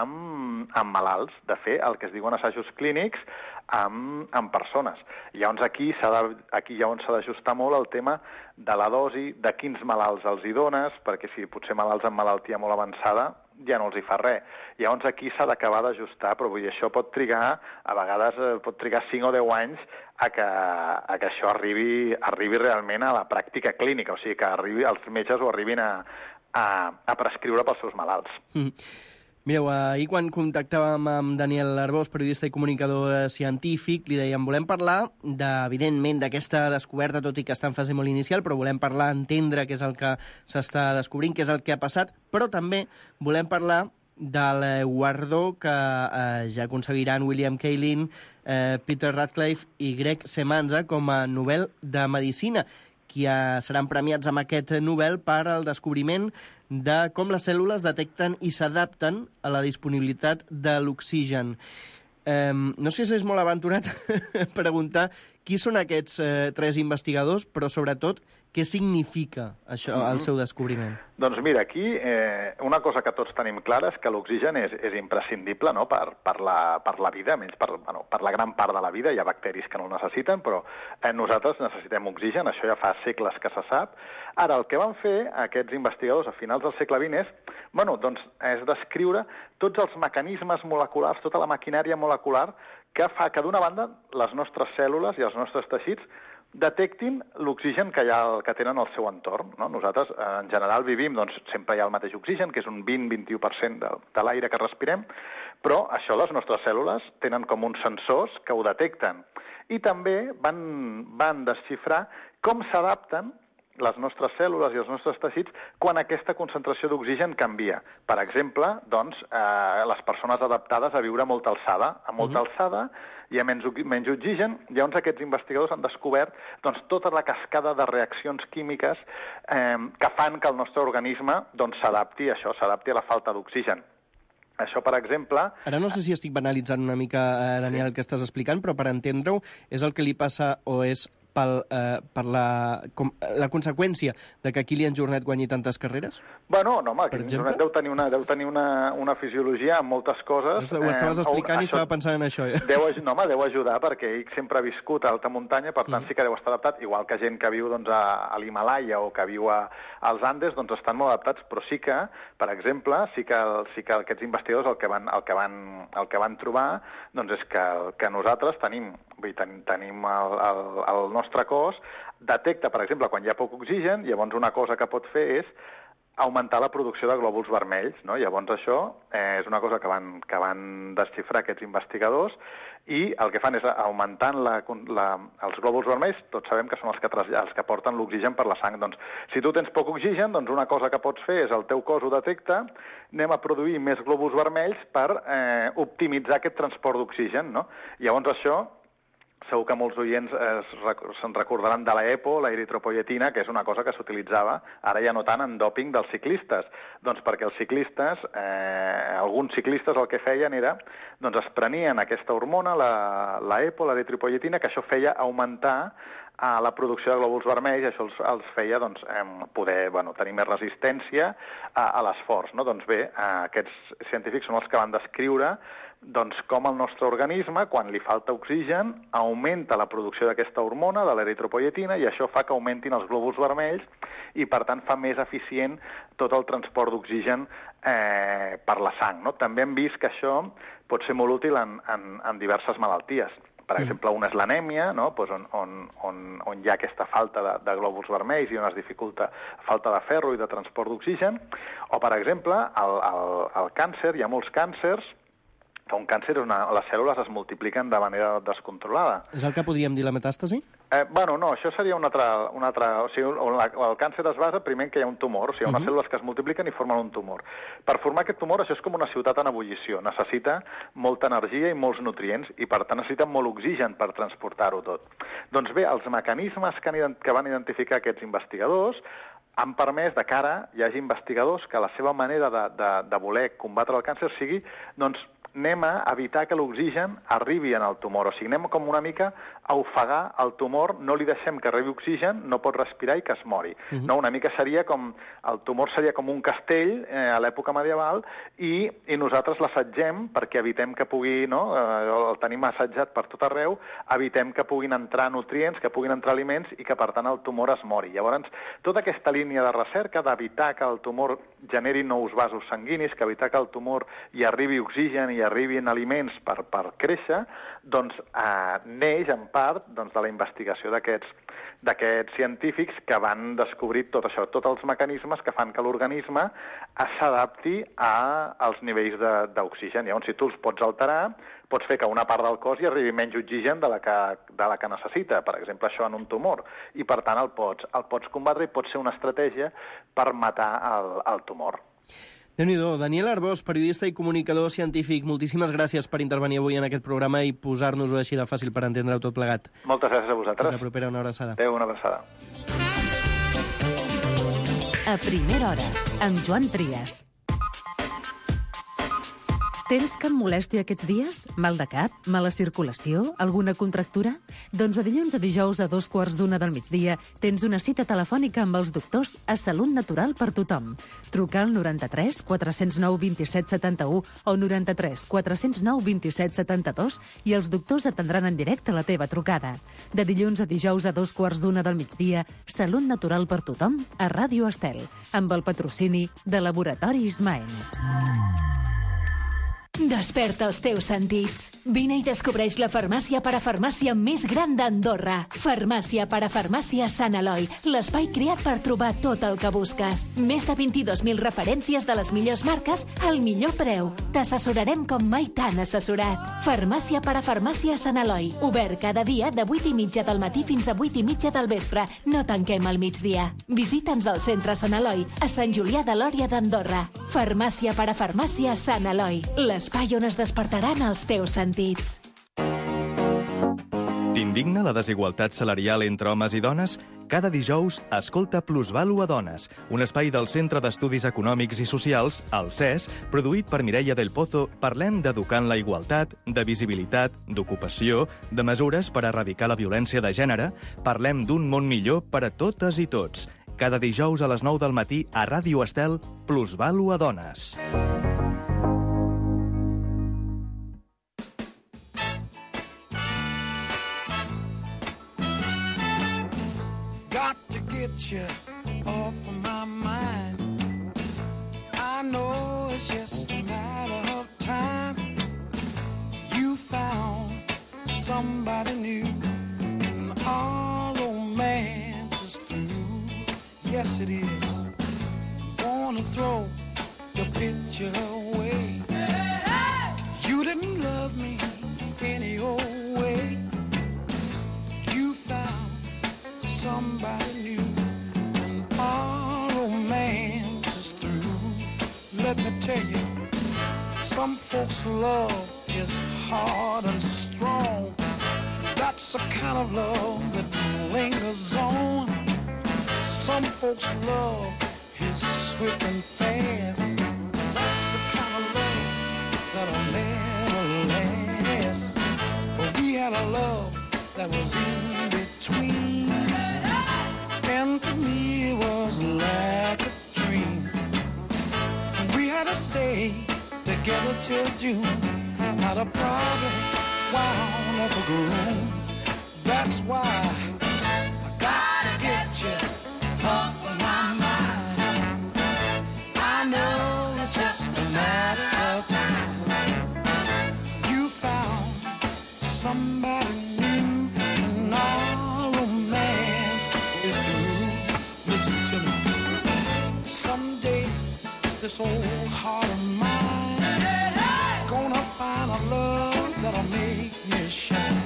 amb, amb malalts, de fer el que es diuen assajos clínics amb, amb persones. Llavors aquí, de, aquí llavors s'ha d'ajustar molt el tema de la dosi, de quins malalts els hi dones, perquè si potser malalts amb malaltia molt avançada ja no els hi fa res. Llavors aquí s'ha d'acabar d'ajustar, però vull dir, això pot trigar, a vegades eh, pot trigar cinc o deu anys a que, a que això arribi, arribi realment a la pràctica clínica, o sigui, que arribi, els metges ho arribin a, a, a prescriure pels seus malalts. Mm. Mireu, ahir quan contactàvem amb Daniel Arbós, periodista i comunicador científic, li dèiem, volem parlar, de, evidentment, d'aquesta descoberta, tot i que està en fase molt inicial, però volem parlar, entendre què és el que s'està descobrint, què és el que ha passat, però també volem parlar del guardó que eh, ja aconseguiran William Kaelin, eh, Peter Radcliffe i Greg Semanza com a Nobel de Medicina, que eh, seran premiats amb aquest Nobel per al descobriment de com les cèl·lules detecten i s'adapten a la disponibilitat de l'oxigen. Eh, no sé si és molt aventurat preguntar qui són aquests eh, tres investigadors, però sobretot què significa això, mm-hmm. el seu descobriment? Doncs mira, aquí eh, una cosa que tots tenim clara és que l'oxigen és, és imprescindible, no?, per, per, la, per la vida, menys per, bueno, per la gran part de la vida. Hi ha bacteris que no el necessiten, però eh, nosaltres necessitem oxigen, això ja fa segles que se sap. Ara, el que van fer aquests investigadors a finals del segle vint és, bueno, doncs, és descriure tots els mecanismes moleculars, tota la maquinària molecular que fa que, d'una banda, les nostres cèl·lules i els nostres teixits detectin l'oxigen que, hi ha, que tenen al seu entorn. No? Nosaltres, en general, vivim, doncs, sempre hi ha el mateix oxigen, que és un vint a vint i u per cent de, de l'aire que respirem, però això les nostres cèl·lules tenen com uns sensors que ho detecten. I també van, van desxifrar com s'adapten les nostres cèl·lules i els nostres teixits quan aquesta concentració d'oxigen canvia. Per exemple, doncs, eh, les persones adaptades a viure a molta alçada. A molta uh-huh. alçada hi ha menys, menys oxigen, llavors aquests investigadors han descobert doncs, tota la cascada de reaccions químiques eh, que fan que el nostre organisme doncs, s'adapti a això, s'adapti a la falta d'oxigen. Això, per exemple... Ara no sé si estic banalitzant una mica, eh, Daniel, el que estàs explicant, però per entendre-ho, és el que li passa o és pel, eh, per la, com, la conseqüència de que Kilian Jornet guanyi tantes carreres? Bueno, no, home, Kilian Jornet deu tenir, una, deu tenir una, una fisiologia amb moltes coses. Ho estaves explicant eh, i estava pensant en això. Eh? Deu, no, home, deu ajudar, perquè ell sempre ha viscut a alta muntanya, per tant mm. sí que deu estar adaptat, igual que gent que viu doncs, a, a l'Himalaya o que viu a, als Andes, doncs estan molt adaptats, però sí que, per exemple, sí que, sí que aquests investigadors el que van, el que van, el que van trobar doncs és que, que nosaltres tenim, vull dir, ten, tenim el, el, el nostre cos, detecta, per exemple, quan hi ha poc oxigen, llavors una cosa que pot fer és augmentar la producció de glòbuls vermells, no? Llavors això eh, és una cosa que van, que van desxifrar aquests investigadors i el que fan és augmentant la, la, els glòbuls vermells, tots sabem que són els que, els que porten l'oxigen per la sang. Doncs, si tu tens poc oxigen, doncs una cosa que pots fer és el teu cos ho detecta, anem a produir més glòbuls vermells per eh, optimitzar aquest transport d'oxigen, no? Llavors això, segur que molts oients es, se'n recordaran de l'EPO, la eritropoietina, que és una cosa que s'utilitzava, ara ja no tant, en dòping dels ciclistes. Doncs perquè els ciclistes, eh, alguns ciclistes el que feien era, doncs es prenien aquesta hormona, la, la EPO, la eritropoietina, que això feia augmentar a la producció de glòbuls vermells, això els, els feia doncs, eh, poder bueno, tenir més resistència a, a l'esforç. No? Doncs bé, eh, aquests científics són els que van descriure doncs, com el nostre organisme, quan li falta oxigen, augmenta la producció d'aquesta hormona, de l'eritropoietina, i això fa que augmentin els glòbuls vermells i, per tant, fa més eficient tot el transport d'oxigen eh, per la sang. No? També hem vist que això pot ser molt útil en, en, en diverses malalties. Per exemple, una és l'anèmia, no? pues on, on, on, on hi ha aquesta falta de, de glòbuls vermells i on es dificulta falta de ferro i de transport d'oxigen. O, per exemple, el, el, el càncer, hi ha molts càncers, que un càncer és una, les cèl·lules es multipliquen de manera descontrolada. És el que podríem dir la metàstasi? Eh, bueno, no, això seria un altre... Un altre o sigui, on la, el càncer es basa primer que hi ha un tumor, o sigui, hi ha unes uh-huh. cèl·lules que es multipliquen i formen un tumor. Per formar aquest tumor, això és com una ciutat en ebullició. Necessita molta energia i molts nutrients i, per tant, necessita molt oxigen per transportar-ho tot. Doncs bé, els mecanismes que, han, que van identificar aquests investigadors han permès de cara hi hagi investigadors que la seva manera de, de, de voler combatre el càncer sigui, doncs, anem a evitar que l'oxigen arribi en el tumor. O sigui, anem com una mica a ofegar el tumor, no li deixem que rebi oxigen, no pot respirar i que es mori. Uh-huh. No, una mica seria com... El tumor seria com un castell eh, a l'època medieval i, i nosaltres l'assetgem perquè evitem que pugui, no? Eh, el tenim assetjat per tot arreu, evitem que puguin entrar nutrients, que puguin entrar aliments i que, per tant, el tumor es mori. Llavors, tota aquesta línia de recerca d'evitar que el tumor generi nous vasos sanguinis, que evitar que el tumor hi arribi oxigen i hi arribin aliments per, per créixer, doncs eh, neix en part doncs, de la investigació d'aquests d'aquests científics que van descobrir tot això, tots els mecanismes que fan que l'organisme s'adapti als nivells d'oxigen. Llavors, si tu els pots alterar, pots fer que una part del cos hi arribi menys oxigen de la que, de la que necessita, per exemple, això en un tumor, i per tant el pots, el pots combatre i pot ser una estratègia per matar el, el tumor. Déu-n'hi-do. Daniel Arbós, periodista i comunicador científic, moltíssimes gràcies per intervenir avui en aquest programa i posar-nos-ho així de fàcil per entendre-ho tot plegat. Moltes gràcies a vosaltres. Fins la propera, una abraçada. Adéu, una abraçada. A primera hora, amb Joan Trias. Tens cap molèstia aquests dies? Mal de cap? Mala circulació? Alguna contractura? Doncs de dilluns a dijous a dos quarts d'una del migdia tens una cita telefònica amb els doctors a Salut Natural per tothom. Truca al noranta-tres quatre zero nou dos set set u o noranta-tres quatre zero nou dos set set dos i els doctors atendran en directe la teva trucada. De dilluns a dijous a dos quarts d'una del migdia, Salut Natural per tothom a Ràdio Estel, amb el patrocini de Laboratori Ismael. Desperta els teus sentits. Vine i descobreix la farmàcia parafarmàcia més gran d'Andorra. Farmàcia parafarmàcia Sant Eloi, l'espai creat per trobar tot el que busques. Més de vint-i-dos mil referències de les millors marques al millor preu. T'assessorarem com mai t'han assessorat. Farmàcia parafarmàcia Sant Eloi, obert cada dia de vuit i mitja del matí fins a vuit i mitja del vespre. No tanquem al migdia. Visita'ns al centre Sant Eloi, a Sant Julià de Lòria d'Andorra. Farmàcia parafarmàcia Sant Eloi, l'espai on es despertaran els teus sentits. T'indigna la desigualtat salarial entre homes i dones? Cada dijous, escolta Plusvalu a Dones, un espai del Centre d'Estudis Econòmics i Socials, el C E S, produït per Mireia del Pozo. Parlem d'educar en la igualtat, de visibilitat, d'ocupació, de mesures per erradicar la violència de gènere. Parlem d'un món millor per a totes i tots. Cada dijous a les nou del matí a Ràdio Estel, Plusvalu a Dones. You off of my mind. I know it's just a matter of time. You found somebody new, and our romance is through. Yes, it is. Wanna throw your picture away. You didn't love me any old way. You found somebody new. Our romance is through. Let me tell you, some folks' love is hard and strong. That's the kind of love that lingers on. Some folks' love is swift and fast. That's the kind of love that'll never last. But we had a love that was in between. And to me it was like a dream. We had to stay together till June. Had a problem wound up a groove. That's why I gotta get you off of my mind. I know it's just a matter of time. You found somebody new, and our romance is through. Listen to me. Someday this old heart of mine is gonna find a love that'll make me shine.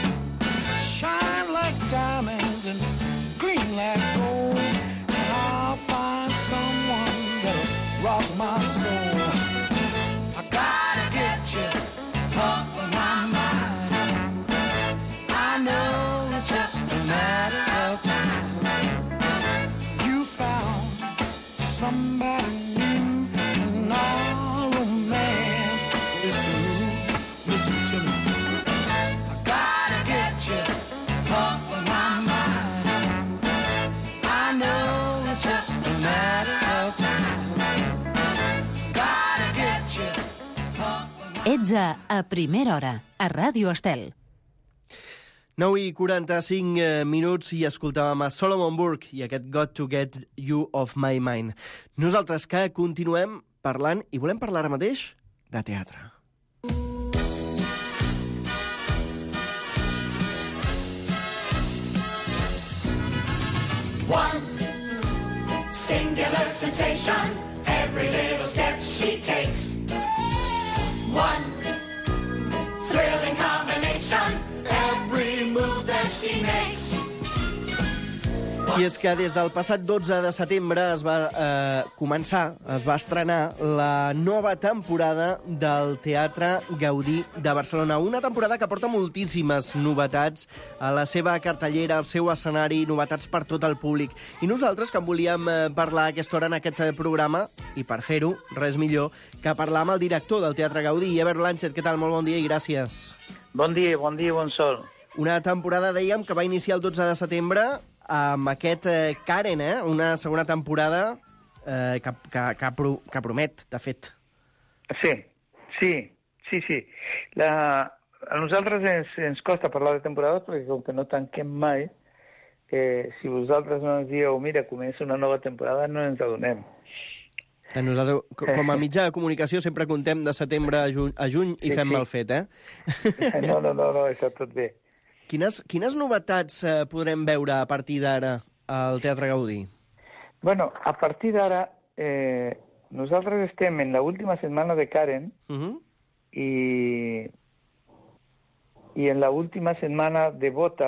Shine like diamonds and gleam like gold. And I'll find someone that'll rock my soul. I gotta get you off of my mind. I know it's just a matter of time. You found Ets a A Primera Hora, a Ràdio Estel. nou i quaranta-cinc minuts i escoltàvem a Solomon Burke i aquest Got to Get You Off My Mind. Nosaltres que continuem parlant, i volem parlar ara mateix de teatre. One singular sensation, every little step she takes. One thrilling combination, every move that she makes. I és que des del passat dotze de setembre es va eh, començar, es va estrenar la nova temporada del Teatre Gaudí de Barcelona. Una temporada que porta moltíssimes novetats a la seva cartellera, al seu escenari, novetats per tot el públic. I nosaltres, que en volíem eh, parlar a aquesta hora en aquest programa, i per fer-ho, res millor que parlar amb el director del Teatre Gaudí, Eber Blanchett. Què tal? Molt bon dia i gràcies. Bon dia, bon dia, bon sol. Una temporada, dèiem, que va iniciar el dotze de setembre amb aquest eh, Karen, eh? Una segona temporada eh, que, que, que, pro, que promet, de fet. Sí, sí, sí, sí. La... A nosaltres ens, ens costa parlar de temporades perquè com que no tanquem mai, eh, si vosaltres no ens dieu, mira, comença una nova temporada, no ens adonem. Nosaltres, com a mitjà de comunicació, sempre contem de setembre a juny, a juny i sí, fem sí. mal fet, eh? No, no, no, no, està tot bé. Quines, quines novetats eh, podrem veure a partir d'ara al Teatre Gaudí? Bueno, a partir d'ara, eh, nosaltres estem en l'última setmana de Karen uh-huh. i, i en l'última setmana de Bota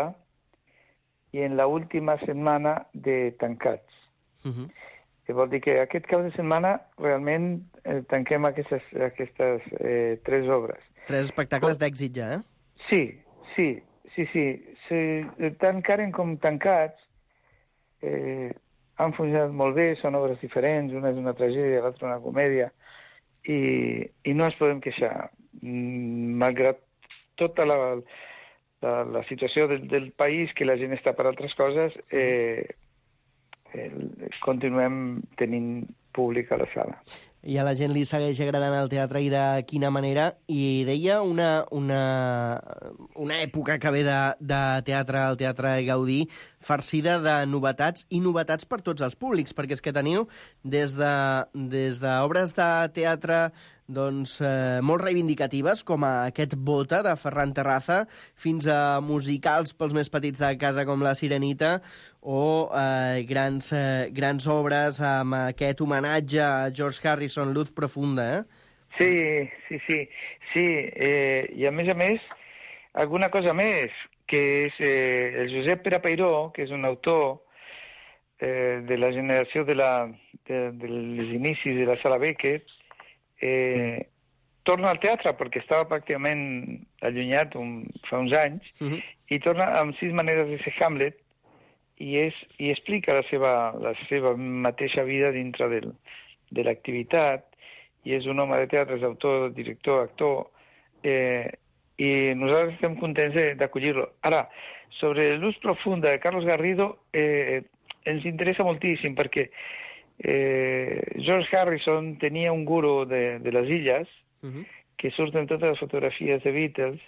i en l'última setmana de Tancats. Uh-huh. Que vol dir que aquest cap de setmana realment eh, tanquem aquestes, aquestes eh, tres obres. Tres espectacles d'èxit ja, eh? Sí, sí. Sí, sí, sí, tant Karen com Tancats eh, han funcionat molt bé, són obres diferents, una és una tragèdia, l'altra una comèdia, i, i no ens podem queixar. Malgrat tota la, la, la situació del, del país, que la gent està per altres coses, eh, eh, continuem tenint públic a la sala. I a la gent li segueix agradant el teatre i de quina manera. I deia una, una, una època que ve de, de teatre al Teatre Gaudí farcida de novetats i novetats per tots els públics, perquè és que teniu des de, des d'obres de teatre doncs, eh, molt reivindicatives, com a aquest Bota de Ferran Terraza, fins a musicals pels més petits de casa com La Sirenita, o eh, grans, eh, grans obres amb aquest homenatge a George Harrison, Luz Profunda, eh? Sí, sí, sí. sí eh, I a més a més, alguna cosa més, que és eh, el Josep Pere Peiró, que és un autor eh, de la generació de la, de, dels inicis de la Sala Beckett, eh, torna al teatre perquè estava pràcticament allunyat un, fa uns anys, uh-huh. i torna amb sis maneres de ser Hamlet, i, és, i explica la seva, la seva mateixa vida dintre del, de l'activitat, i és un home de teatre, és autor, director, actor, eh, i nosaltres estem contents d'acollir-lo. Ara, sobre Luz Profunda de Carlos Garrido, eh, ens interessa moltíssim perquè eh, George Harrison tenia un guru de, de les illes, uh-huh. que surten totes les fotografies de Beatles,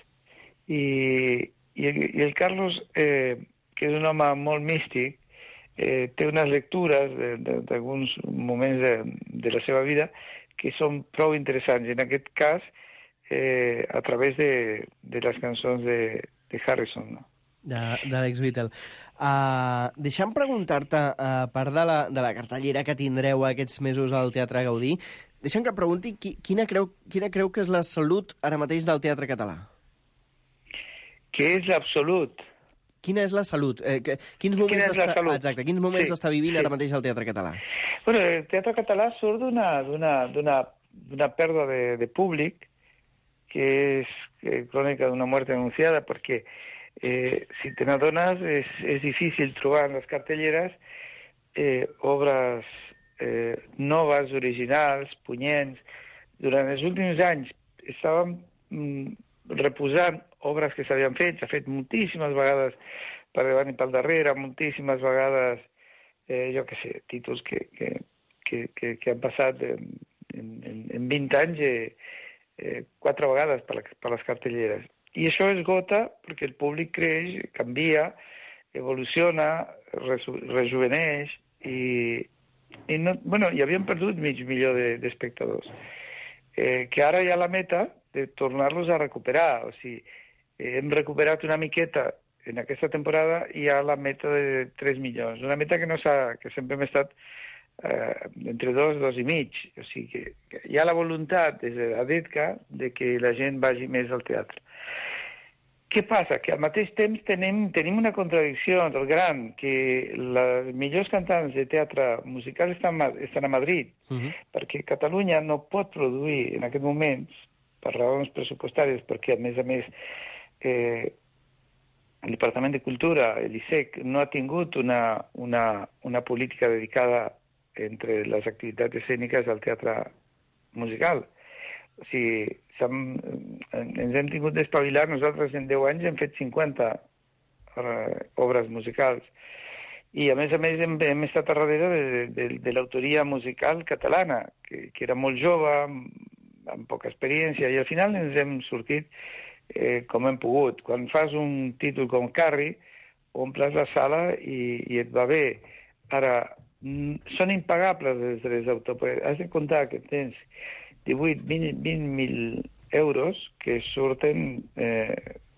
i, i, el, i el Carlos, eh, que és un home molt místic, eh, té unes lectures d'alguns moments de, de la seva vida que són prou interessants. En aquest cas, eh, a través de, de les cançons de, de Harrison, no? De, de l'ex-Beatle. Uh, deixa'm preguntar-te, a uh, part de la, de la cartellera que tindreu aquests mesos al Teatre Gaudí, deixa'm que pregunti qui, quina, creu, quina creu que és la salut ara mateix del teatre català? Què és l'absolut? Quina és la salut? Eh, que, quins moments Quina és la està, salut? exacte, quins moments sí, està vivint sí. ara mateix el teatre català? Bueno, el teatre català surt d'una pèrdua de, de públic, que és que, crònica d'una mort anunciada, perquè Eh, si te n'adones, és, és difícil trobar en les cartelleres eh, obres eh, noves, originals, punyents. Durant els últims anys estàvem mm, reposant obres que s'havien fet, s'ha fet moltíssimes vegades per davant i pel darrere, moltíssimes vegades, eh, jo què sé, títols que, que, que, que, que han passat en, en, en vint anys, eh, eh, quatre vegades per, la, per les cartelleres. I això esgota perquè el públic creix, canvia, evoluciona, resu, rejuveneix i, i no, bueno, hi havíem perdut mig milió d'espectadors. Eh, que ara hi ha la meta de tornar-los a recuperar. O sigui, eh, hem recuperat una miqueta en aquesta temporada i hi ha la meta de tres milions. Una meta que, no s'ha, que sempre hem estat eh, entre dos, dos i mig. O sigui que, que hi ha la voluntat des de la D E T C A de que la gent vagi més al teatre. Què passa? Que al mateix temps tenim, tenim una contradicció del gran, que les millors cantants de teatre musical estan, estan a Madrid, uh-huh. perquè Catalunya no pot produir en aquest moment, per raons pressupostàries, perquè a més a més eh, el Departament de Cultura, l'I S E C, no ha tingut una, una, una política dedicada entre les activitats escèniques al teatre musical. O sigui, ens hem tingut d'espavilar. Nosaltres en deu anys hem fet cinquanta uh, obres musicals. I a més a més hem, hem estat a darrere de, de, de l'autoria musical catalana, que, que era molt jove, amb, amb poca experiència, i al final ens hem sortit eh, com hem pogut. Quan fas un títol com Carrie, omples la sala i, i et va bé. Ara, són impagables els drets d'autor. Has de comptar que tens divuit a vint mil euros que surten eh,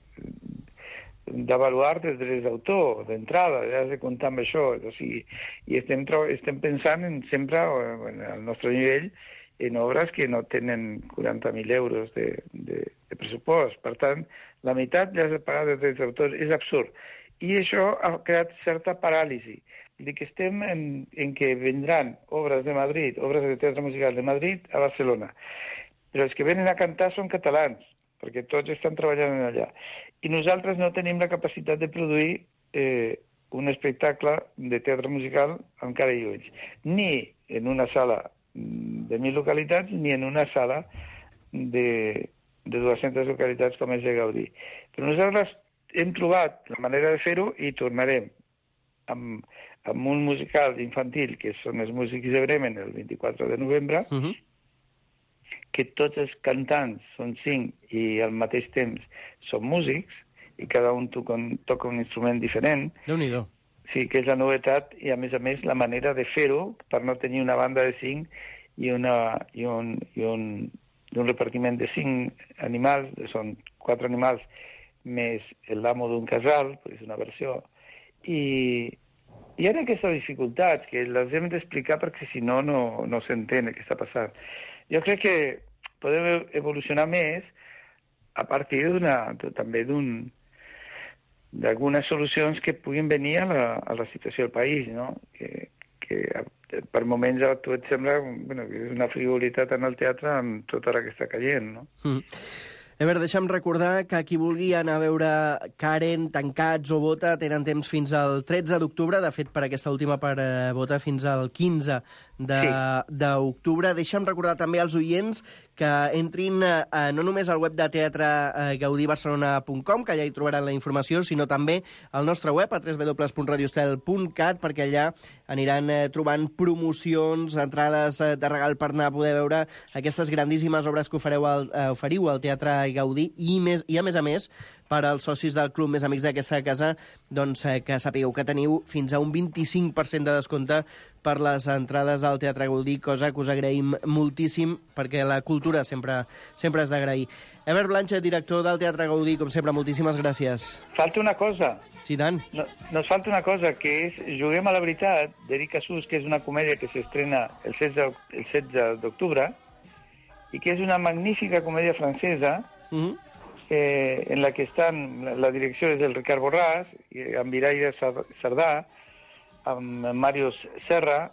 d'avaluar dels drets d'autor, d'entrada, has de comptar amb això. O sigui, i estem, estem pensant en, sempre, bueno, al nostre nivell, en obres que no tenen quaranta mil euros de, de, de pressupost. Per tant, la meitat ja has de pagar dels drets d'autor. És absurd. I això ha creat certa paràlisi. Vull dir que estem en, en què vendran obres de Madrid, obres de teatre musical de Madrid a Barcelona. Però els que venen a cantar són catalans, perquè tots estan treballant allà. I nosaltres no tenim la capacitat de produir eh, un espectacle de teatre musical amb cara i ulls. Ni en una sala de mil localitats, ni en una sala de, de dues-centes localitats com és de Gaudí. Però nosaltres hem trobat la manera de fer-ho i tornarem amb, amb un musical infantil, que són els músics de Bremen, el vint-i-quatre de novembre, uh-huh. que tots els cantants són cinc i al mateix temps són músics, i cada un toca un, toca un instrument diferent. Déu-n'hi-do. Sí, que és la novetat, i a més a més la manera de fer-ho, per no tenir una banda de cinc i, una, i, un, i, un, i un repartiment de cinc animals, són quatre animals, més l'amo d'un casal, és una versió, i hi ha aquestes dificultats que les hem d'explicar perquè si no, no, no s'entén què està passant. Jo crec que podem evolucionar més a partir d'una, també d'un, d'algunes solucions que puguin venir a la, a la situació del país, no? Que, que per moments a tu et sembla, bueno, que és una frivolitat en el teatre amb tot ara que està caient, no? Mm. Ever, deixa'm recordar que qui vulgui anar a veure Karen, Tancats o Bota tenen temps fins al tretze d'octubre. De fet, per aquesta última, per eh, Bota, fins al quinze d'octubre. Sí. Deixa'm recordar també als oients que entrin eh, no només al web de teatre eh, gaudí barcelona punt com, que allà hi trobaran la informació, sinó també al nostre web, a w w w punt radio estel punt cat, perquè allà aniran eh, trobant promocions, entrades eh, de regal per anar a poder veure aquestes grandíssimes obres que ofereu al, eh, oferiu al Teatre Gaudí, i, més, i a més a més, per als socis del Club Més Amics d'aquesta casa, doncs eh, que sapigueu que teniu fins a un vint-i-cinc per cent de descompte per les entrades al Teatre Gaudí, cosa que us agraïm moltíssim, perquè la cultura sempre, sempre és d'agrair. Ever Blanche, director del Teatre Gaudí, com sempre, moltíssimes gràcies. Falta una cosa. Sí, tant. No, nos falta una cosa, que és Juguem a la veritat, d'Eric Assús, que és una comèdia que s'estrena el setze d'octubre, i que és una magnífica comèdia francesa, uh-huh. eh, en la que estan, la, la direcció és del Ricard Borràs, amb Iraida Sardà, amb Màrius Serra,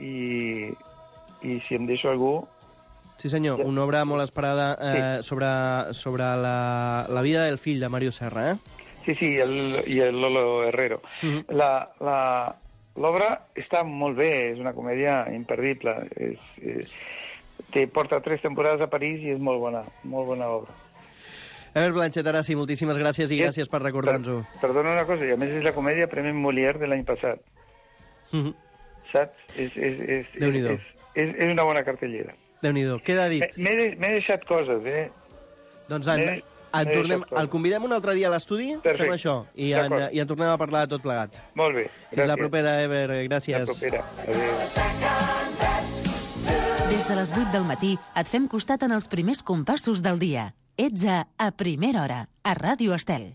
i, i si em deixo algú... Sí, senyor, una obra molt esperada eh, sí. sobre, sobre la, la vida del fill de Màrius Serra, eh? Sí, sí, el, i el Lolo Herrero. Uh-huh. La, la, l'obra està molt bé, és una comèdia imperdible, és... és te porta tres temporades a París i és molt bona, molt bona obra. Ever Blanchet, ara sí, moltíssimes gràcies i sí, gràcies per recordar-nos-ho. Per, perdona una cosa, i a més és la comèdia Premi Molière de l'any passat. Mm-hmm. Saps? És, és, és, és, és, és, és una bona cartellera. Déu-n'hi-do. Queda dit. M'he de, deixat coses, eh? Doncs en, Eh, en eh, tornem, exacte. el convidem un altre dia a l'estudi, Perfecte. fem això, i en, D'acord. i en tornem a parlar de tot plegat. Molt bé, Fins la gràcies. propera, Ever, gràcies. La propera. Adéu. Des de les vuit del matí et fem costat en els primers compassos del dia. Ets a A Primera Hora, a Ràdio Estel.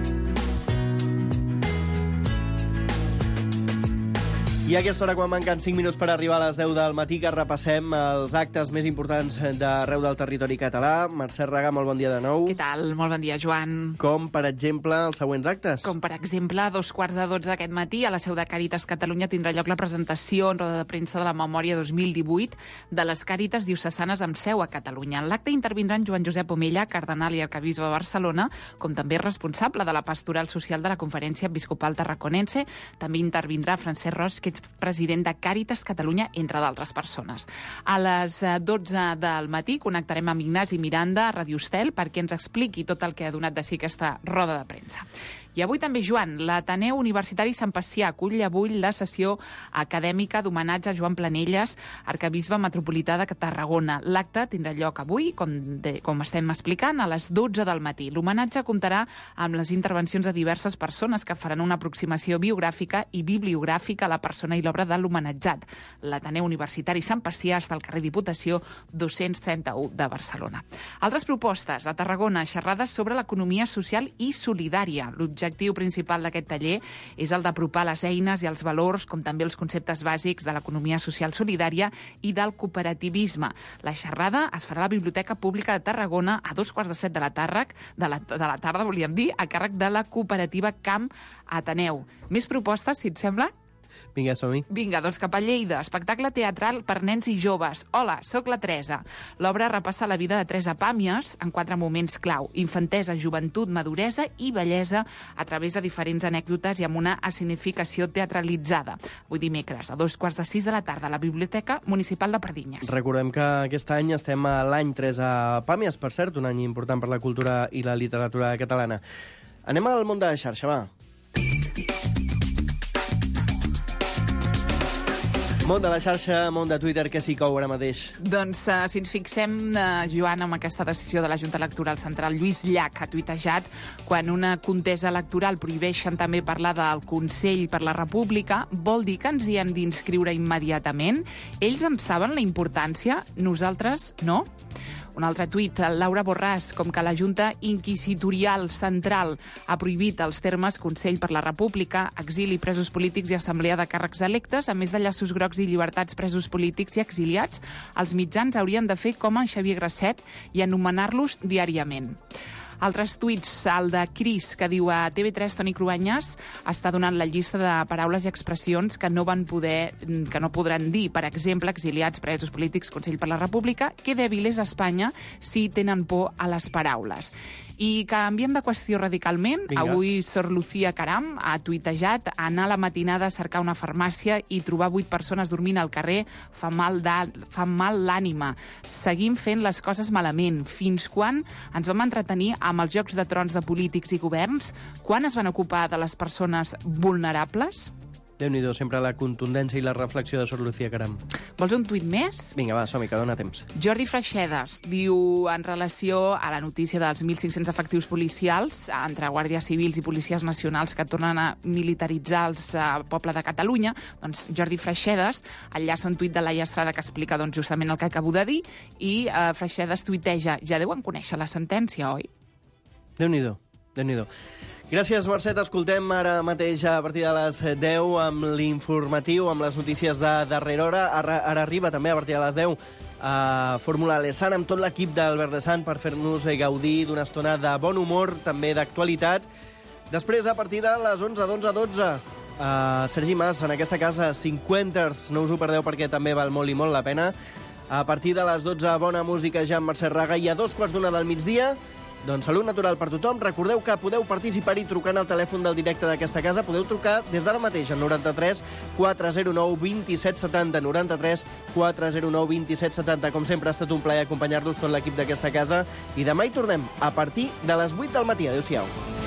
I a aquesta hora, quan manquen cinc minuts per arribar a les deu del matí, que repassem els actes més importants d'arreu del territori català. Mercè Raga, molt bon dia de nou. Què tal? Molt bon dia, Joan. Com, per exemple, els següents actes? Com, per exemple, a dos quarts de dotze d'aquest matí, a la seu de Càritas Catalunya tindrà lloc la presentació en roda de premsa de la Memòria dos mil divuit de les Càritas diocesanes amb seu a Catalunya. En l'acte intervindran Joan Josep Omella, cardenal i arcabisbe de Barcelona, com també responsable de la pastoral social de la Conferència Episcopal Tarraconense. També intervindrà Francesc Roig, que és president de Càritas Catalunya, entre d'altres persones. A les dotze del matí connectarem amb Ignasi Miranda a Radio Estel perquè ens expliqui tot el que ha donat de si aquesta roda de premsa. I avui també, Joan, l'Ateneu Universitari Sant Pacià acull avui la sessió acadèmica d'homenatge a Joan Planelles, arcabisbe metropolità de Tarragona. L'acte tindrà lloc avui, com, de, com estem explicant, a les dotze del matí. L'homenatge comptarà amb les intervencions de diverses persones que faran una aproximació biogràfica i bibliogràfica a la persona i l'obra de l'homenatjat. L'Ateneu Universitari Sant Pacià està al carrer Diputació dos-cents trenta-u de Barcelona. Altres propostes. A Tarragona, xerrades sobre l'economia social i solidària. L'objectiu principal d'aquest taller és el d'apropar les eines i els valors, com també els conceptes bàsics de l'economia social solidària i del cooperativisme. La xerrada es farà a la Biblioteca Pública de Tarragona a dos quarts de set de la tarda, de la, de la tarda, volíem dir, a càrrec de la cooperativa Camp Ateneu. Més propostes, si et sembla? Vinga, som-hi. Vinga, doncs cap a Lleida. Espectacle teatral per nens i joves. Hola, sóc la Teresa. L'obra repassa la vida de Teresa Pàmies en quatre moments clau: infantesa, joventut, maduresa i bellesa, a través de diferents anècdotes i amb una escenificació teatralitzada. Avui dimecres, a dos quarts de sis de la tarda, a la Biblioteca Municipal de Pardinyes. Recordem que aquest any estem a l'any Teresa Pàmies, per cert, un any important per la cultura i la literatura catalana. Anem al món de la xarxa, va. Món de la xarxa, món de Twitter, què s'hi cou ara mateix? Doncs, uh, si ens fixem, uh, Joan, amb aquesta decisió de la Junta Electoral Central, Lluís Llach ha tuitejat: quan una contesa electoral prohibeixen també parlar del Consell per la República, vol dir que ens hi hem d'inscriure immediatament? Ells en saben la importància, nosaltres no? Un altre tuit, Laura Borràs, com que la Junta Inquisitorial Central ha prohibit els termes Consell per la República, exili, presos polítics i assemblea de càrrecs electes, a més de llaços grocs i llibertats presos polítics i exiliats, els mitjans haurien de fer com en Xavier Grasset i anomenar-los diàriament. Altres tuits, el de Cris, que diu a T V tres, Toni Cruanyes està donant la llista de paraules i expressions que no van poder, que no podran dir, per exemple, exiliats, presos polítics, Consell per la República. Que dèbil és Espanya si tenen por a les paraules. I canviem de qüestió radicalment. Vinga. Avui Sor Lucía Caram ha tuitejat: anar a la matinada a cercar una farmàcia i trobar vuit persones dormint al carrer fa mal, fa mal l'ànima. Seguim fent les coses malament. Fins quan ens vam entretenir amb els jocs de trons de polítics i governs? Quan es van ocupar de les persones vulnerables? Déu-n'hi-do, sempre la contundència i la reflexió de Sor Lucía Caram. Vols un tuit més? Vinga, va, som-hi, que dona temps. Jordi Freixedes diu, en relació a la notícia dels mil cinc-cents efectius policials entre guàrdies civils i policies nacionals que tornen a militaritzar el poble de Catalunya, doncs Jordi Freixedes enllaça un tuit de Laia Estrada que explica doncs, justament el que acabo de dir, i eh, Freixedes tuiteja: ja deuen conèixer la sentència, oi? Déu-n'hi-do, Déu-n'hi-do. Gràcies, Mercè. T'escoltem ara mateix a partir de les deu amb l'informatiu, amb les notícies de darrera hora. Ara, ara arriba també a partir de les deu a Fórmula Alessana amb tot l'equip d'Albert de Sant per fer-nos gaudir d'una estona de bon humor, també d'actualitat. Després, a partir de les onze, d'onze a dotze, uh, Sergi Mas, en aquesta casa, cinquanters, no us ho perdeu perquè també val molt i molt la pena. A partir de les dotze, bona música ja amb Mercè Raga, i a dos quarts d'una del migdia, doncs Salut Natural per tothom. Recordeu que podeu participar-hi trucant al telèfon del directe d'aquesta casa. Podeu trucar des d'ara mateix al noranta-tres quatre zero nou vint set setanta, noranta-tres quatre zero nou vint set setanta. Com sempre, ha estat un plaer acompanyar-los tot l'equip d'aquesta casa, i demà hi tornem a partir de les vuit del matí. Adéu-siau.